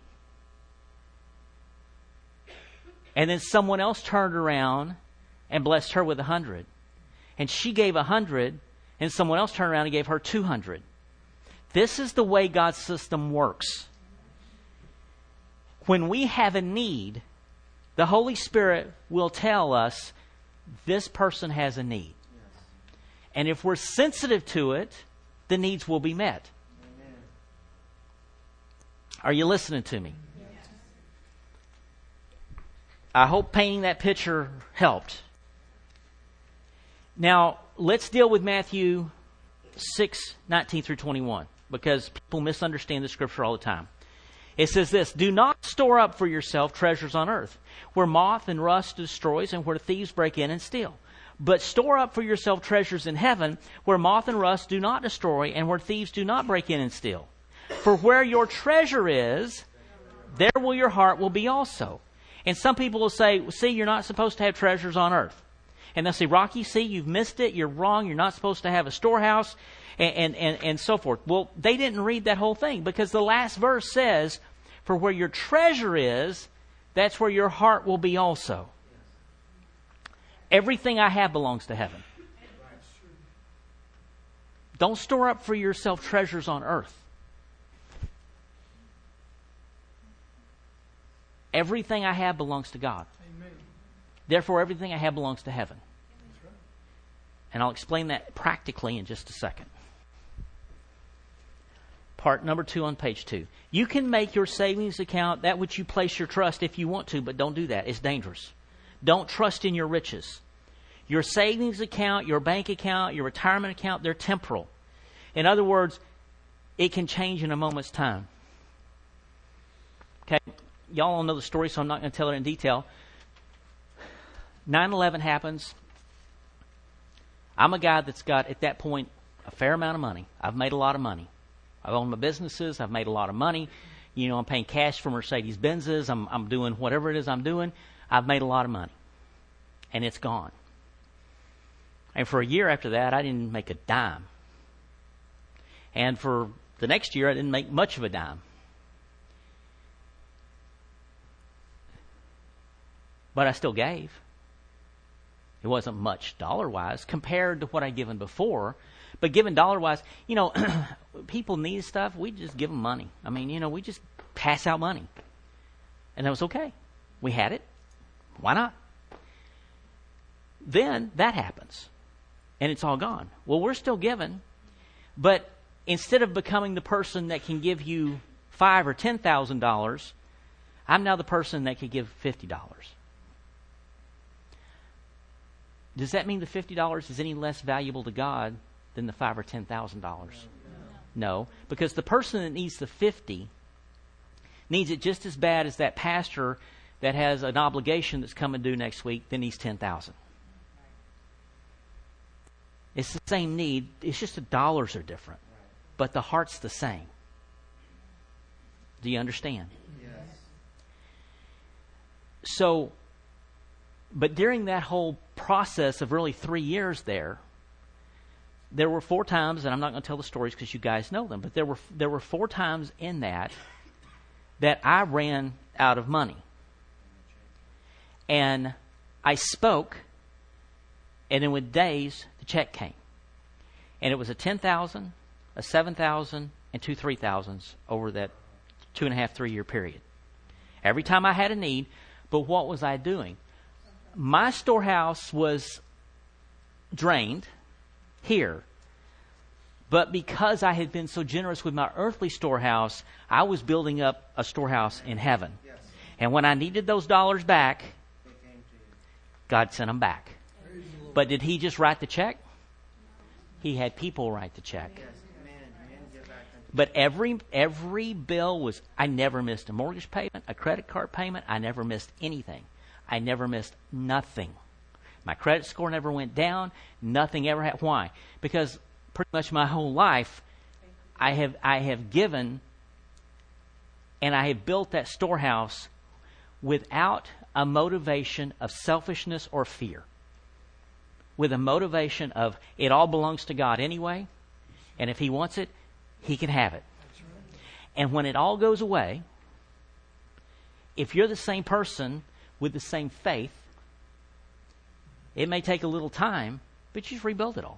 And then someone else turned around and blessed her with 100. And she gave 100, and someone else turned around and gave her 200. This is the way God's system works. When we have a need, the Holy Spirit will tell us this person has a need. And if we're sensitive to it, the needs will be met. Amen. Are you listening to me? Yes. I hope painting that picture helped. Now, let's deal with Matthew 6:19 through 21, because people misunderstand the scripture all the time. It says this, do not store up for yourself treasures on earth, where moth and rust destroys and where thieves break in and steal. But store up for yourself treasures in heaven, where moth and rust do not destroy and where thieves do not break in and steal. For where your treasure is, there will your heart will be also. And some people will say, see, you're not supposed to have treasures on earth. And they'll say, Rocky, see, you've missed it. You're wrong. You're not supposed to have a storehouse and so forth. Well, they didn't read that whole thing, because the last verse says, for where your treasure is, that's where your heart will be also. Everything I have belongs to heaven. Don't store up for yourself treasures on earth. Everything I have belongs to God. Amen. Therefore, everything I have belongs to heaven. And I'll explain that practically in just a second. Part number 2 on page 2. You can make your savings account that which you place your trust if you want to, but don't do that. It's dangerous. Don't trust in your riches. Your savings account, your bank account, your retirement account, they're temporal. In other words, it can change in a moment's time. Okay, y'all all know the story, so I'm not going to tell it in detail. 9/11 happens. I'm a guy that's got, at that point, a fair amount of money. I've made a lot of money. I've owned my businesses. I've made a lot of money. You know, I'm paying cash for Mercedes-Benzes. I'm doing whatever it is I'm doing. I've made a lot of money. And it's gone. And for a year after that, I didn't make a dime. And for the next year, I didn't make much of a dime. But I still gave. It wasn't much dollar-wise compared to what I'd given before. But given dollar-wise, you know, people need stuff. We just give them money. I mean, you know, we just pass out money. And that was okay. We had it. Why not? Then that happens. And it's all gone. Well, we're still giving. But instead of becoming the person that can give you $5,000 or $10,000, I'm now the person that can give $50. Does that mean the $50 is any less valuable to God than the $5,000 or $10,000? No, because the person that needs the 50 needs it just as bad as that pastor that has an obligation that's coming due next week that needs $10,000. It's the same need. It's just the dollars are different, but the heart's the same. Do you understand? Yes. So, but during that whole process of really 3 years there were 4 times, and I'm not going to tell the stories because you guys know them, but there were 4 times in that I ran out of money. And I spoke, and then with days, the check came. And it was a $10,000, a $7,000, and 2 $3,000s over that 2.5, 3 year period. Every time I had a need, but what was I doing? My storehouse was drained here. But because I had been so generous with my earthly storehouse, I was building up a storehouse in heaven. Yes. And when I needed those dollars back, They came to you. God sent them back. But did He just write the check? He had people write the check. Yes. Amen. Amen. Get back unto But every bill was, I never missed a mortgage payment, a credit card payment. I never missed anything. I never missed nothing. My credit score never went down. Nothing ever happened. Why? Because pretty much my whole life, I have given, and I have built that storehouse without a motivation of selfishness or fear. With a motivation of, it all belongs to God anyway, and if He wants it, He can have it. And when it all goes away, if you're the same person with the same faith, it may take a little time, but you just rebuild it all.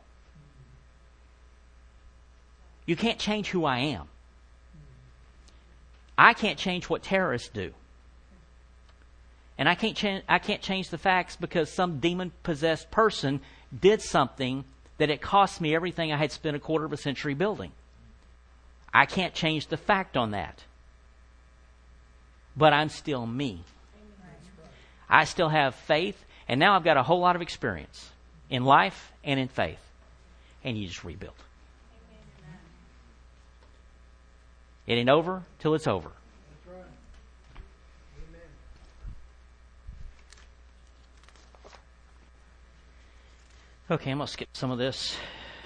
You can't change who I am. I can't change what terrorists do. And I can't change the facts because some demon-possessed person did something that it cost me everything I had spent a quarter of a century building. I can't change the fact on that. But I'm still me. I still have faith, and now I've got a whole lot of experience in life and in faith. And you just rebuild. It ain't over till it's over. That's right. Amen. Okay, I'm going to skip some of this.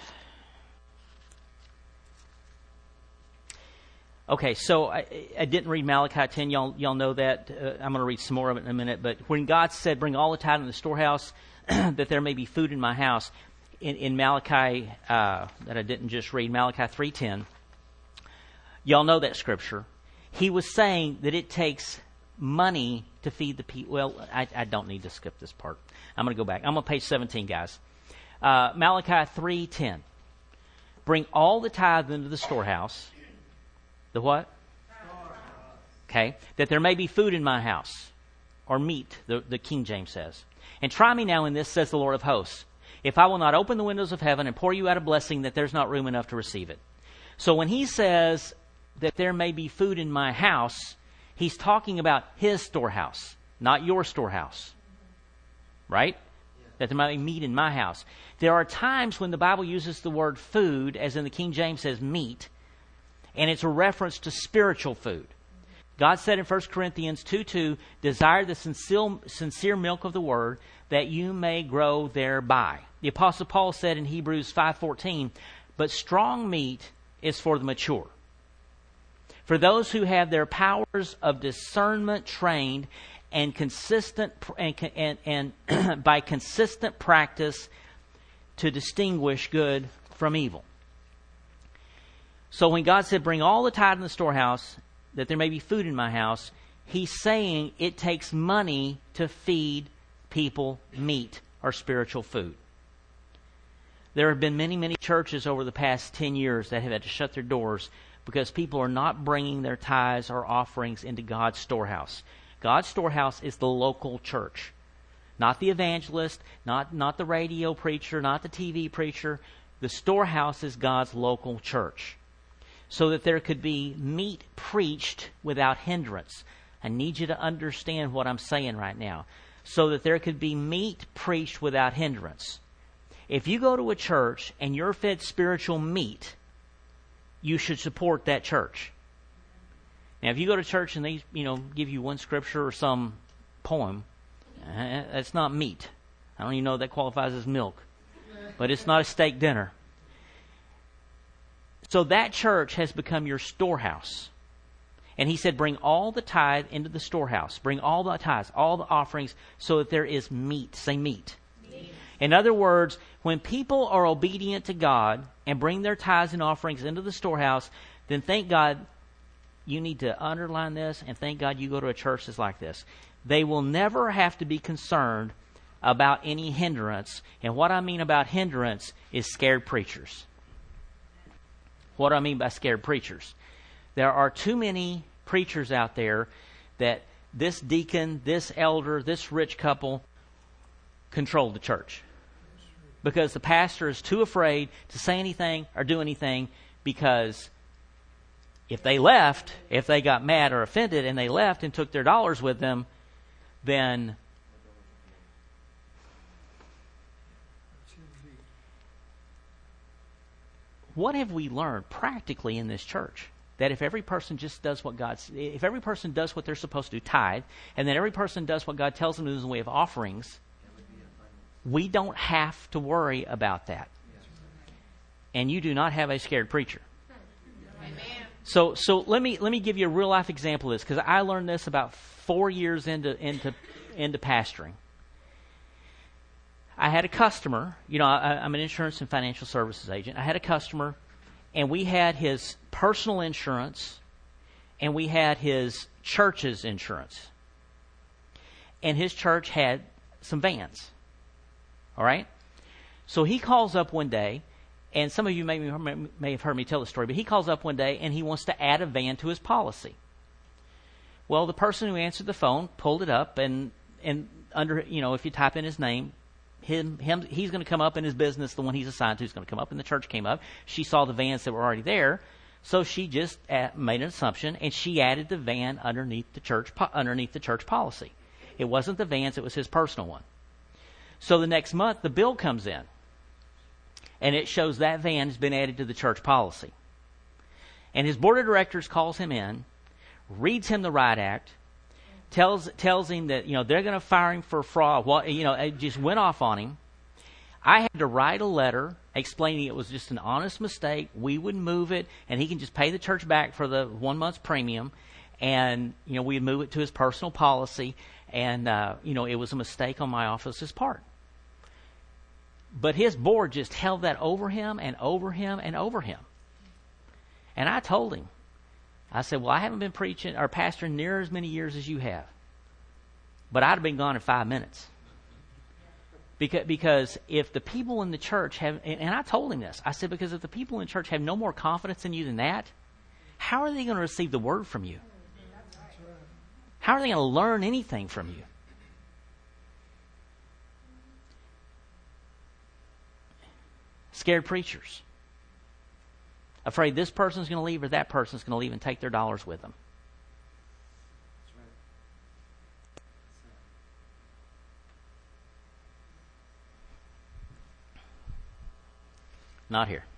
Okay, so I didn't read Malachi 10. Y'all know that. I'm going to read some more of it in a minute. But when God said, bring all the tithe in the storehouse, that there may be food in my house, in Malachi, that I didn't just read, Malachi 3:10, y'all know that scripture. He was saying that it takes money to feed the people. Well, I don't need to skip this part. I'm going to go back. I'm on page 17, guys. Malachi 3:10. Bring all the tithe into the storehouse. The what? Okay. That there may be food in my house. Or meat, the King James says. And try me now in this, says the Lord of hosts. if I will not open the windows of heaven and pour you out a blessing, that there's not room enough to receive it. So when he says that there may be food in my house, he's talking about his storehouse, not your storehouse. Right? That there might be meat in my house. There are times when the Bible uses the word food, as in the King James says meat, and it's a reference to spiritual food. God said in 1 Corinthians 2:2, desire the sincere milk of the word, that you may grow thereby. The Apostle Paul said in Hebrews 5:14, but strong meat is for the mature, for those who have their powers of discernment trained and consistent and by consistent practice to distinguish good from evil. So when God said, bring all the tithe in the storehouse, that there may be food in my house, he's saying it takes money to feed people meat or spiritual food. There have been many, many churches over the past 10 years that have had to shut their doors because people are not bringing their tithes or offerings into God's storehouse. God's storehouse is the local church. Not the evangelist, not the radio preacher, not the TV preacher. The storehouse is God's local church. So that there could be meat preached without hindrance. I need you to understand what I'm saying right now. So that there could be meat preached without hindrance. If you go to a church and you're fed spiritual meat, you should support that church. Now, if you go to church and they, give you one scripture or some poem, that's not meat. I don't even know if that qualifies as milk. But it's not a steak dinner. So that church has become your storehouse. And he said, bring all the tithe into the storehouse. Bring all the tithes, all the offerings, so that there is meat. Say meat. Meat. In other words, when people are obedient to God and bring their tithes and offerings into the storehouse, then thank God, you need to underline this, and thank God you go to a church that's like this. They will never have to be concerned about any hindrance. And what I mean about hindrance is scared preachers. What do I mean by scared preachers? There are too many preachers out there that this deacon, this elder, this rich couple control the church. Because the pastor is too afraid to say anything or do anything, because if they left, if they got mad or offended and they left and took their dollars with them, then what have we learned practically in this church? That if every person just does if every person does what they're supposed to do, tithe, and then every person does what God tells them to do in the way of offerings, we don't have to worry about that. And you do not have a scared preacher. Amen. So let me give you a real life example of this, because I learned this about 4 years into pastoring. I had a customer. I'm an insurance and financial services agent. I had a customer, and we had his personal insurance, and we had his church's insurance. And his church had some vans. All right? So he calls up one day, and some of you may have heard me tell the story, but he calls up one day, and he wants to add a van to his policy. Well, the person who answered the phone pulled it up, and under, if you type in his name, he's going to come up in his business. The one he's assigned to is going to come up, and the church came up. She saw the vans that were already there, so she just made an assumption, and she added the van underneath the church policy. It wasn't the van's; it was his personal one. So the next month, the bill comes in, and it shows that van has been added to the church policy. And his board of directors calls him in, reads him the riot act, tells him that they're going to fire him for fraud. It just went off on him. I had to write a letter explaining it was just an honest mistake. We would move it, and he can just pay the church back for the 1 month's premium, and we'd move it to his personal policy. And it was a mistake on my office's part. But his board just held that over him and over him and over him. And I told him, I said, well, I haven't been preaching or pastoring near as many years as you have. But I'd have been gone in 5 minutes. Because if the people in the church have, and I told him this, I said, because if the people in church have no more confidence in you than that, how are they going to receive the word from you? How are they going to learn anything from you? Scared preachers. Afraid this person's going to leave or that person's going to leave and take their dollars with them. That's right. Not here.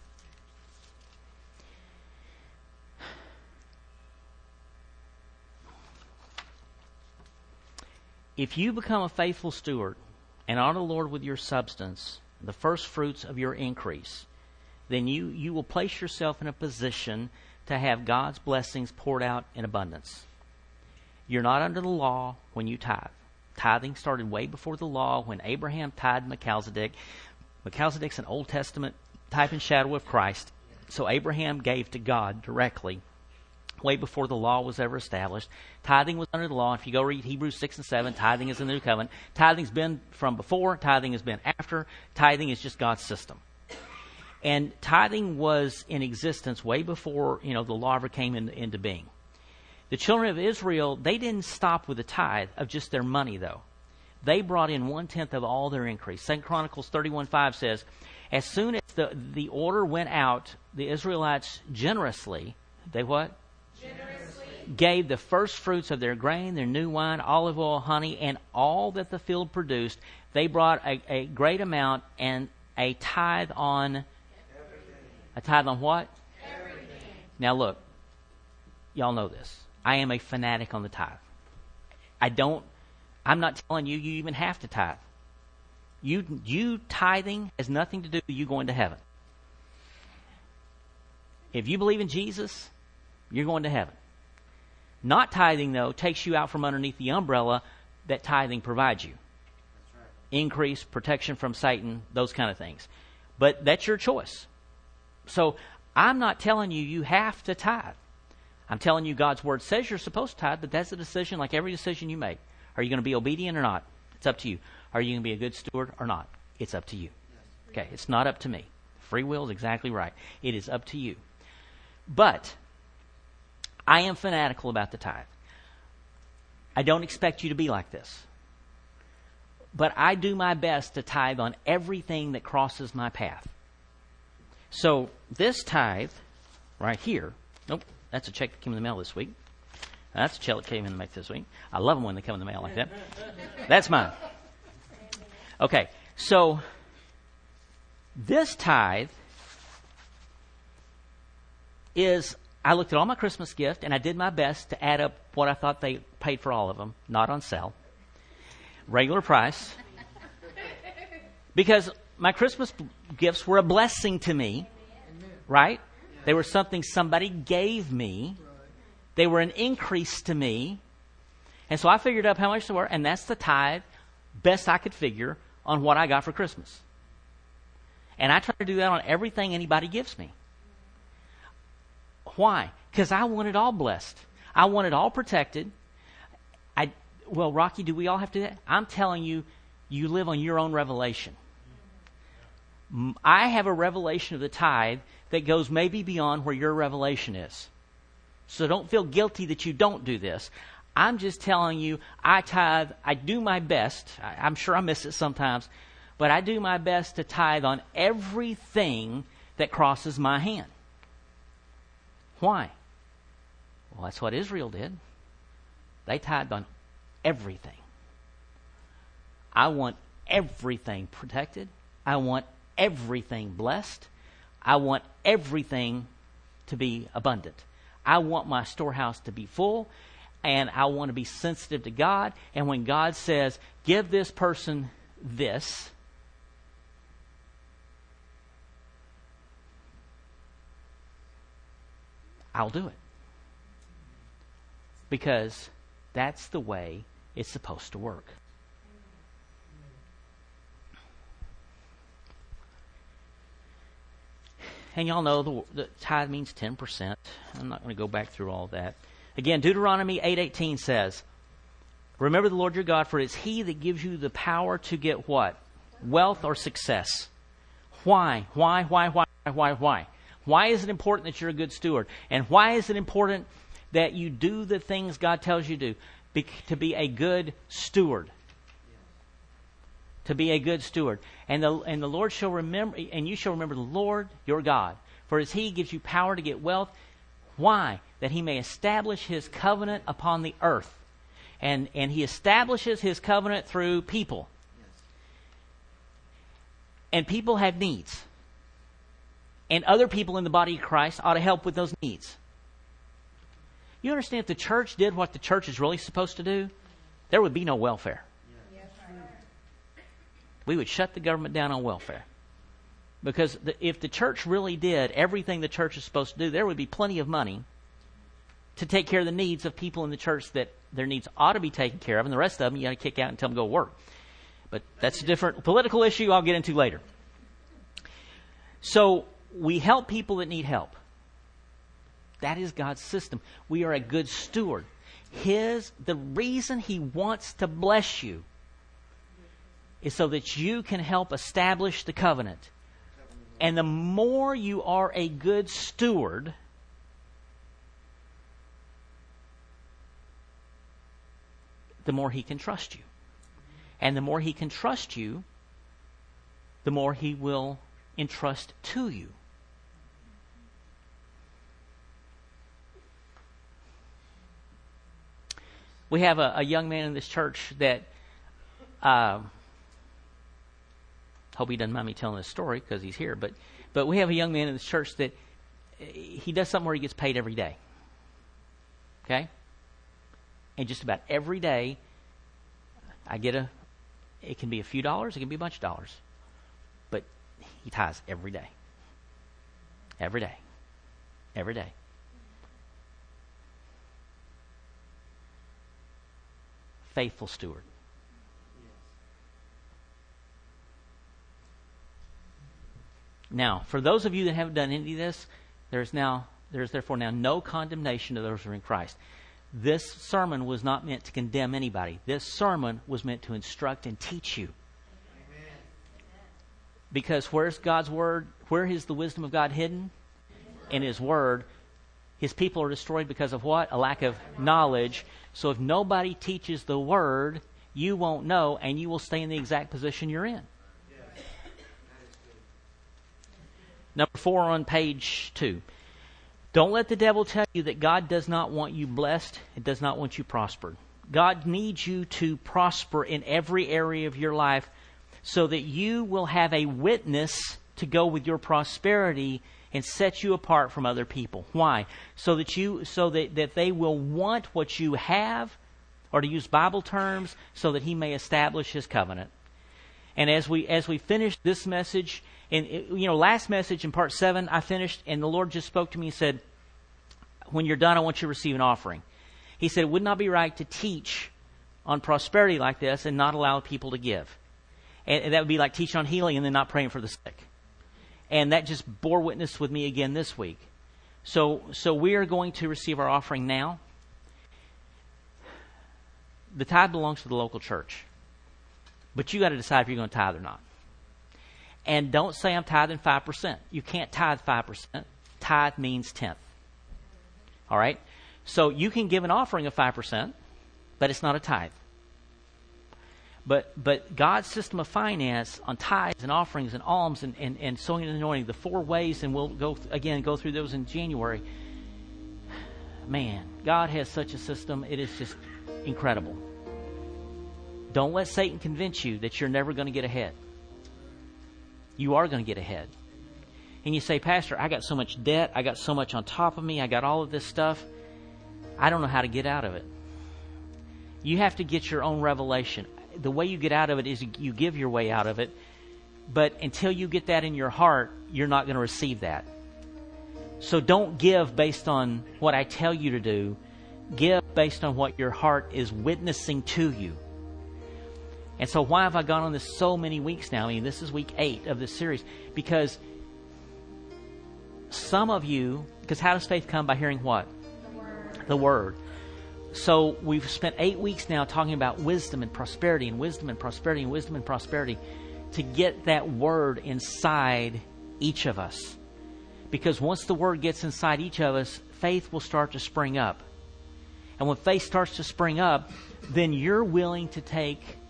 If you become a faithful steward and honor the Lord with your substance, the first fruits of your increase, then you will place yourself in a position to have God's blessings poured out in abundance. You're not under the law when you tithe. Tithing started way before the law when Abraham tithed Melchizedek. Melchizedek's an Old Testament type and shadow of Christ. So Abraham gave to God directly way before the law was ever established. Tithing was under the law. If you go read Hebrews 6 and 7, tithing is in the new covenant. Tithing's been from before. Tithing has been after. Tithing is just God's system. And tithing was in existence way before, the law ever came into being. The children of Israel, they didn't stop with the tithe of just their money, though. They brought in 1/10 of all their increase. 2 Chronicles 31:5 says, as soon as the order went out, the Israelites generously, they what? Gave the first fruits of their grain, their new wine, olive oil, honey, and all that the field produced. They brought a great amount and a tithe on... A tithe on what? Everything. Now look, y'all know this. I am a fanatic on the tithe. I'm not telling you even have to tithe. You tithing has nothing to do with you going to heaven. If you believe in Jesus, you're going to heaven. Not tithing, though, takes you out from underneath the umbrella that tithing provides you. That's right. Increase, protection from Satan, those kind of things. But that's your choice. So I'm not telling you have to tithe. I'm telling you God's Word says you're supposed to tithe, but that's a decision like every decision you make. Are you going to be obedient or not? It's up to you. Are you going to be a good steward or not? It's up to you. Okay, it's not up to me. Free will is exactly right. It is up to you. But I am fanatical about the tithe. I don't expect you to be like this. But I do my best to tithe on everything that crosses my path. So this tithe right here, nope, that's a check that came in the mail this week. That's a check that came in the mail this week. I love them when they come in the mail like that. That's mine. Okay, so this tithe is, I looked at all my Christmas gift and I did my best to add up what I thought they paid for all of them, not on sale. Regular price. Because my Christmas gifts were a blessing to me, right? They were something somebody gave me. They were an increase to me. And so I figured up how much they were, and that's the tithe, best I could figure, on what I got for Christmas. And I try to do that on everything anybody gives me. Why? Because I want it all blessed. I want it all protected. Well, Rocky, do we all have to do that? I'm telling you, you live on your own revelation. I have a revelation of the tithe that goes maybe beyond where your revelation is. So don't feel guilty that you don't do this. I'm just telling you, I tithe, I do my best. I'm sure I miss it sometimes, but I do my best to tithe on everything that crosses my hand. Why? Well, that's what Israel did. They tithed on everything. I want everything protected. I want everything blessed. I want everything to be abundant. I want my storehouse to be full, and I want to be sensitive to God. And when God says, give this person this, I'll do it. Because that's the way it's supposed to work. And y'all know the tithe means 10%. I'm not going to go back through all that. Again, Deuteronomy 8:18 says, remember the Lord your God, for it is He that gives you the power to get what? Wealth or success. Why? Why? Why is it important that you're a good steward? And why is it important that you do the things God tells you to do? To be a good steward. to be a good steward. And the Lord shall remember, and you shall remember the Lord your God. For as He gives you power to get wealth. Why? That He may establish His covenant upon the earth. And He establishes His covenant through people. And people have needs. And other people in the body of Christ ought to help with those needs. You understand, if the church did what the church is really supposed to do, there would be no welfare. We would shut the government down on welfare. Because if the church really did everything the church is supposed to do, there would be plenty of money to take care of the needs of people in the church that their needs ought to be taken care of, and the rest of them you got to kick out and tell them to go work. But that's a different political issue I'll get into later. So we help people that need help. That is God's system. We are a good steward. The reason He wants to bless you is so that you can help establish the covenant. And the more you are a good steward, the more He can trust you. And the more He can trust you, the more He will entrust to you. We have a young man in this church that, hope he doesn't mind me telling this story because he's here, but we have a young man in this church that he does something where he gets paid every day. Okay? And just about every day, it can be a few dollars, it can be a bunch of dollars. But he tithes every day. Every day. Every day. Faithful steward. Now, for those of you that haven't done any of this, there's therefore now no condemnation to those who are in Christ. This sermon was not meant to condemn anybody. This sermon was meant to instruct and teach you. Amen. Because where's God's Word? Where is the wisdom of God hidden? In His Word. His people are destroyed because of what? A lack of knowledge. So if nobody teaches the Word, you won't know, and you will stay in the exact position you're in. Number 4 on page 2. Don't let the devil tell you that God does not want you blessed. It does not want you prospered. God needs you to prosper in every area of your life so that you will have a witness to go with your prosperity and set you apart from other people. Why? So that they will want what you have, or to use Bible terms, so that He may establish His covenant. And as we finish this message, and last message in part 7, I finished, and the Lord just spoke to me and said, when you're done, I want you to receive an offering. He said, it would not be right to teach on prosperity like this and not allow people to give. And that would be like teaching on healing and then not praying for the sick. And that just bore witness with me again this week. So we are going to receive our offering now. The tithe belongs to the local church. But you got to decide if you're going to tithe or not. And don't say I'm tithing 5%. You can't tithe 5%. Tithe means tenth. All right? So you can give an offering of 5%, but it's not a tithe. But God's system of finance on tithes and offerings and alms and sowing and anointing, the 4 ways, and we'll go through those in January. Man, God has such a system. It is just incredible. Don't let Satan convince you that you're never going to get ahead. You are going to get ahead. And you say, Pastor, I got so much debt. I got so much on top of me. I got all of this stuff. I don't know how to get out of it. You have to get your own revelation. The way you get out of it is you give your way out of it. But until you get that in your heart, you're not going to receive that. So don't give based on what I tell you to do. Give based on what your heart is witnessing to you. And so why have I gone on this so many weeks now? I mean, this is week 8 of this series. Because some of you, because how does faith come? By hearing what? The Word. So we've spent 8 weeks now talking about wisdom and prosperity and wisdom and prosperity and wisdom and prosperity to get that Word inside each of us. Because once the Word gets inside each of us, faith will start to spring up. And when faith starts to spring up, then you're willing to take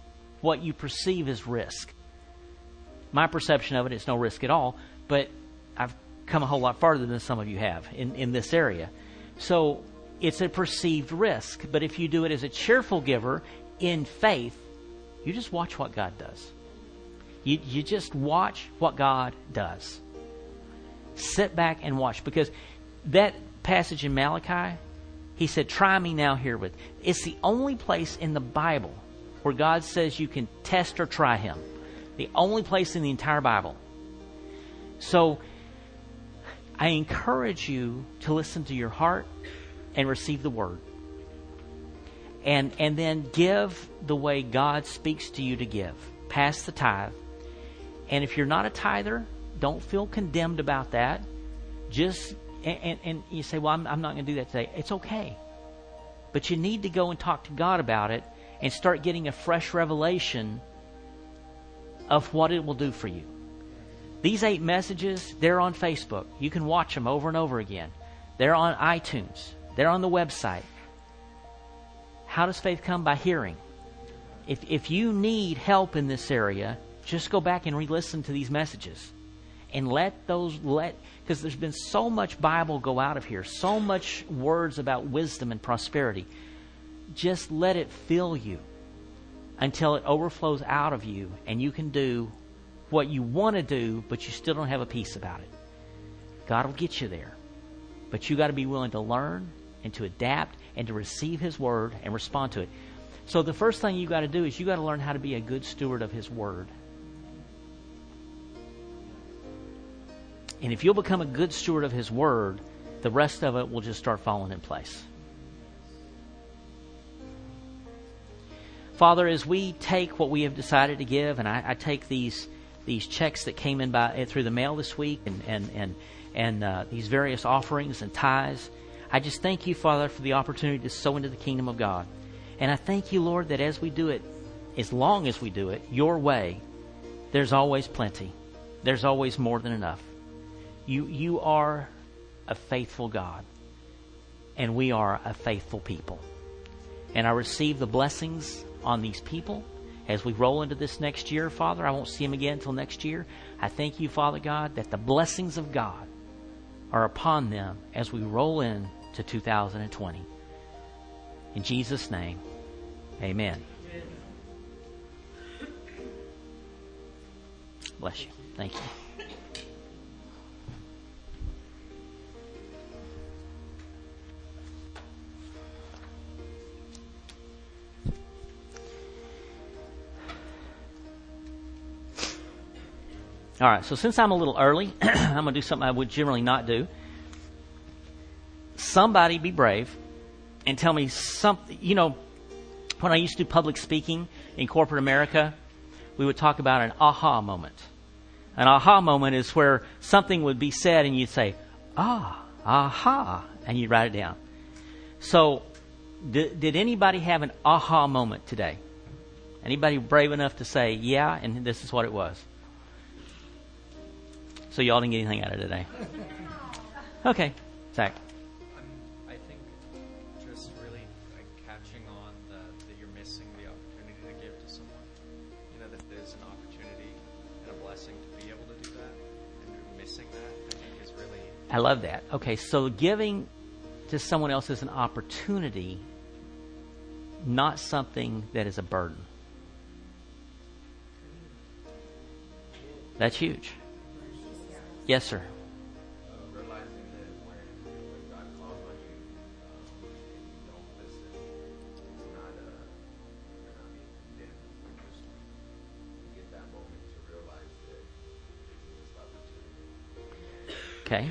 what you perceive as risk. My perception of it is no risk at all, but I've come a whole lot farther than some of you have in this area. So it's a perceived risk. But if you do it as a cheerful giver in faith, you just watch what God does. You just watch what God does. Sit back and watch. Because that passage in Malachi, he said, try me now herewith. It's the only place in the Bible where God says you can test or try him. The only place in the entire Bible. So I encourage you to listen to your heart and receive the word. And then give the way God speaks to you to give. Pass the tithe. And if you're not a tither, don't feel condemned about that. Just, and you say, well, I'm not going to do that today. It's okay. But you need to go and talk to God about it and start getting a fresh revelation of what it will do for you. These 8 messages, they're on Facebook. You can watch them over and over again. They're on iTunes. They're on the website. How does faith come? By hearing. If you need help in this area, just go back and re-listen to these messages. And because there's been so much Bible go out of here, so much words about wisdom and prosperity. Just let it fill you until it overflows out of you and you can do what you want to do, but you still don't have a peace about it. God will get you there. But you got to be willing to learn and to adapt and to receive His Word and respond to it. So the first thing you got to do is you got to learn how to be a good steward of His Word. And if you'll become a good steward of His Word, the rest of it will just start falling in place. Father, as we take what we have decided to give, and I take these checks that came in through the mail this week, and these various offerings and tithes, I just thank you, Father, for the opportunity to sow into the kingdom of God. And I thank you, Lord, that as we do it, as long as we do it your way, there's always plenty. There's always more than enough. You are a faithful God, and we are a faithful people. And I receive the blessings on these people as we roll into this next year, Father. I won't see them again until next year. I thank you, Father God, that the blessings of God are upon them as we roll into 2020. In Jesus' name, amen. Bless you. Thank you. All right, so since I'm a little early, I'm going to do something I would generally not do. Somebody be brave and tell me something. You know, when I used to do public speaking in corporate America, we would talk about an aha moment. An aha moment is where something would be said and you'd say, aha, and you'd write it down. So, did anybody have an aha moment today? Anybody brave enough to say, yeah, and this is what it was? So y'all didn't get anything out of it today. Okay, Zach. I think just really catching on that you're missing the opportunity to give to someone. You know, that there's an opportunity and a blessing to be able to do that. And missing that, I think, is really... I love that. Okay, so giving to someone else is an opportunity, not something that is a burden. That's huge. Yes, sir. Realizing that when God calls on you, you don't listen. It's not you're not being condemned. You just get that moment to realize that it's an opportunity. Okay.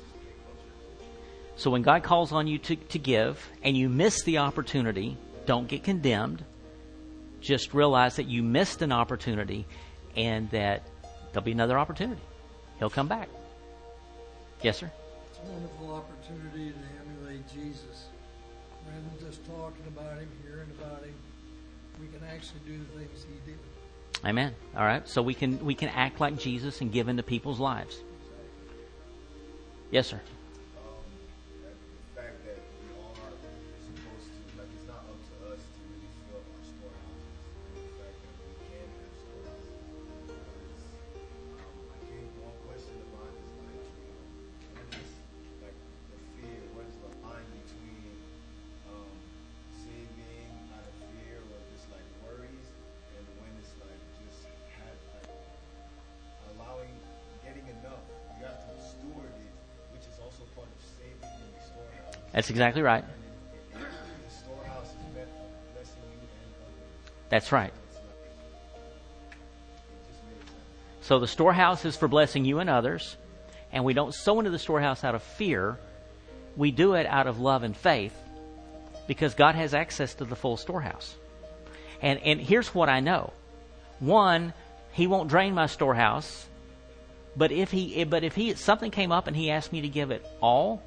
So when God calls on you to give and you miss the opportunity, don't get condemned. Just realize that you missed an opportunity and that there'll be another opportunity. He'll come back. Yes, sir? It's a wonderful opportunity to emulate Jesus. Rather than just talking about Him, hearing about Him, we can actually do the things He did. Amen. All right. So we can act like Jesus and give into people's lives. Yes, sir? The fact that we are supposed to, like, it's not up to us to really fill our storehouses. The fact that we That's exactly right. The storehouse is meant for blessing you and others. That's right. It just makes sense. So the storehouse is for blessing you and others, and we don't sow into the storehouse out of fear. We do it out of love and faith because God has access to the full storehouse. And here's what I know. One, He won't drain my storehouse, but if something came up and He asked me to give it all,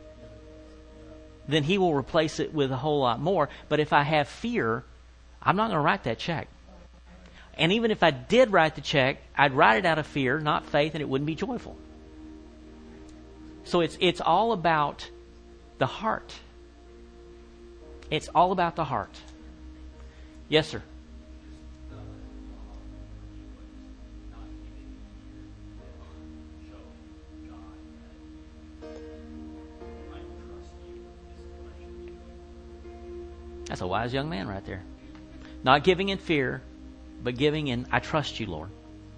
then He will replace it with a whole lot more. But if I have fear, I'm not going to write that check. And even if I did write the check, I'd write it out of fear, not faith, and it wouldn't be joyful. So it's all about the heart. It's all about the heart. Yes, sir. That's a wise young man right there. Not giving in fear, but giving in, I trust you, Lord.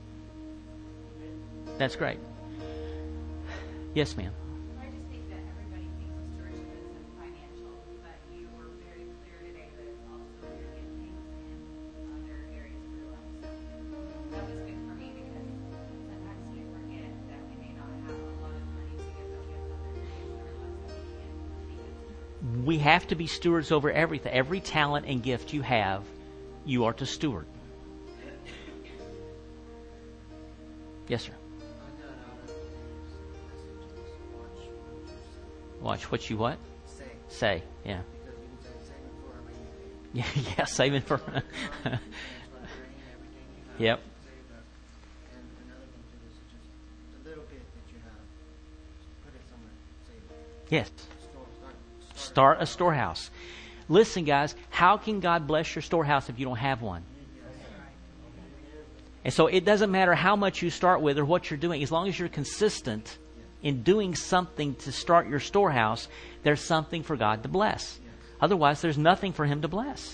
That's great. Yes, ma'am. I just think that everybody thinks stewardship is financial, but you were very clear today that it's also your giftings in other areas of your life. So that was good for me because sometimes we forget that we may not have a lot of money to give, but we have other things in our lives that we can be good stewards. We have to be stewards over everything. Every talent and gift you have, you are to steward. Yes, sir. I got out of today's messages. Watch what you what? Say. Say. Yeah. Because you can say saving for a rainy day. Yeah, saving for. That's why drain everything you have. Yep. Save up. And another thing too is just the little bit that you have, put it somewhere. Save it. Yes. Start Start a storehouse. Listen, guys, how can God bless your storehouse if you don't have one? And so it doesn't matter how much you start with or what you're doing. As long as you're consistent in doing something to start your storehouse, there's something for God to bless. Otherwise, there's nothing for Him to bless.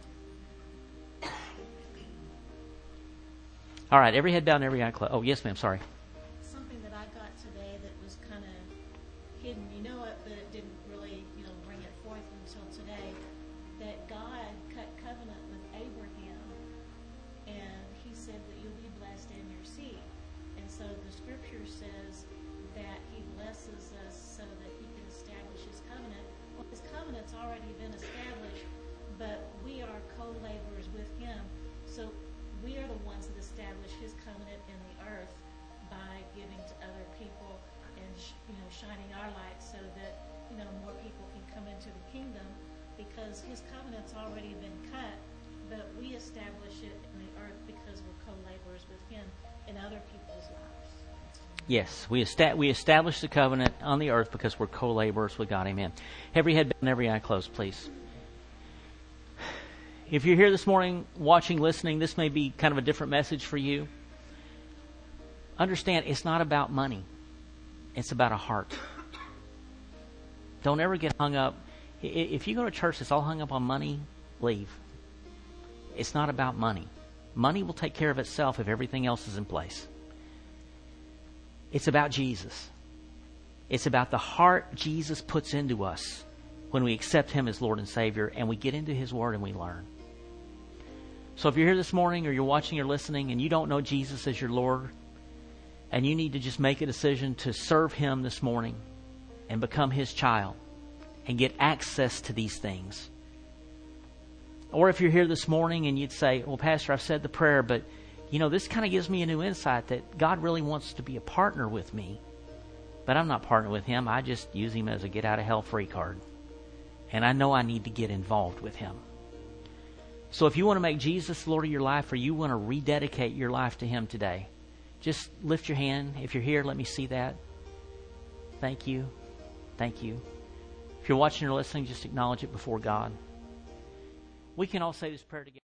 All right, every head bowed and every eye closed. Oh, yes, ma'am, sorry. Something that I got today that was kind of hidden. You know it, but it didn't really, bring it forth until today. That God cut covenant with Abraham, and He said that you'll be blessed in your seed. And so the Scripture says that He blesses us so that He can establish His covenant. Well, His covenant's already been established, but we are co-laborers with Him. So we are the ones that establish His covenant in the earth by giving to other people and shining our light so that more people can come into the kingdom, because His covenant's already been cut, but we establish it in the earth because we're co-laborers with Him in other people's lives. Yes, we establish the covenant on the earth because we're co-laborers with God. Amen. Every head bowed and every eye closed, please. If you're here this morning, watching, listening, this may be kind of a different message for you. Understand, it's not about money. It's about a heart. Don't ever get hung up. If you go to church that's all hung up on money, leave. It's not about money. Money will take care of itself if everything else is in place. It's about Jesus. It's about the heart Jesus puts into us when we accept Him as Lord and Savior and we get into His Word and we learn. So if you're here this morning or you're watching or listening and you don't know Jesus as your Lord and you need to just make a decision to serve Him this morning and become His child and get access to these things. Or if you're here this morning and you'd say, well, Pastor, I've said the prayer, but this kind of gives me a new insight that God really wants to be a partner with me, but I'm not partnering with Him. I just use Him as a get out of hell free card. And I know I need to get involved with Him. So if you want to make Jesus the Lord of your life, or you want to rededicate your life to Him today, just lift your hand. If you're here, let me see that. Thank you. Thank you. If you're watching or listening, just acknowledge it before God. We can all say this prayer together.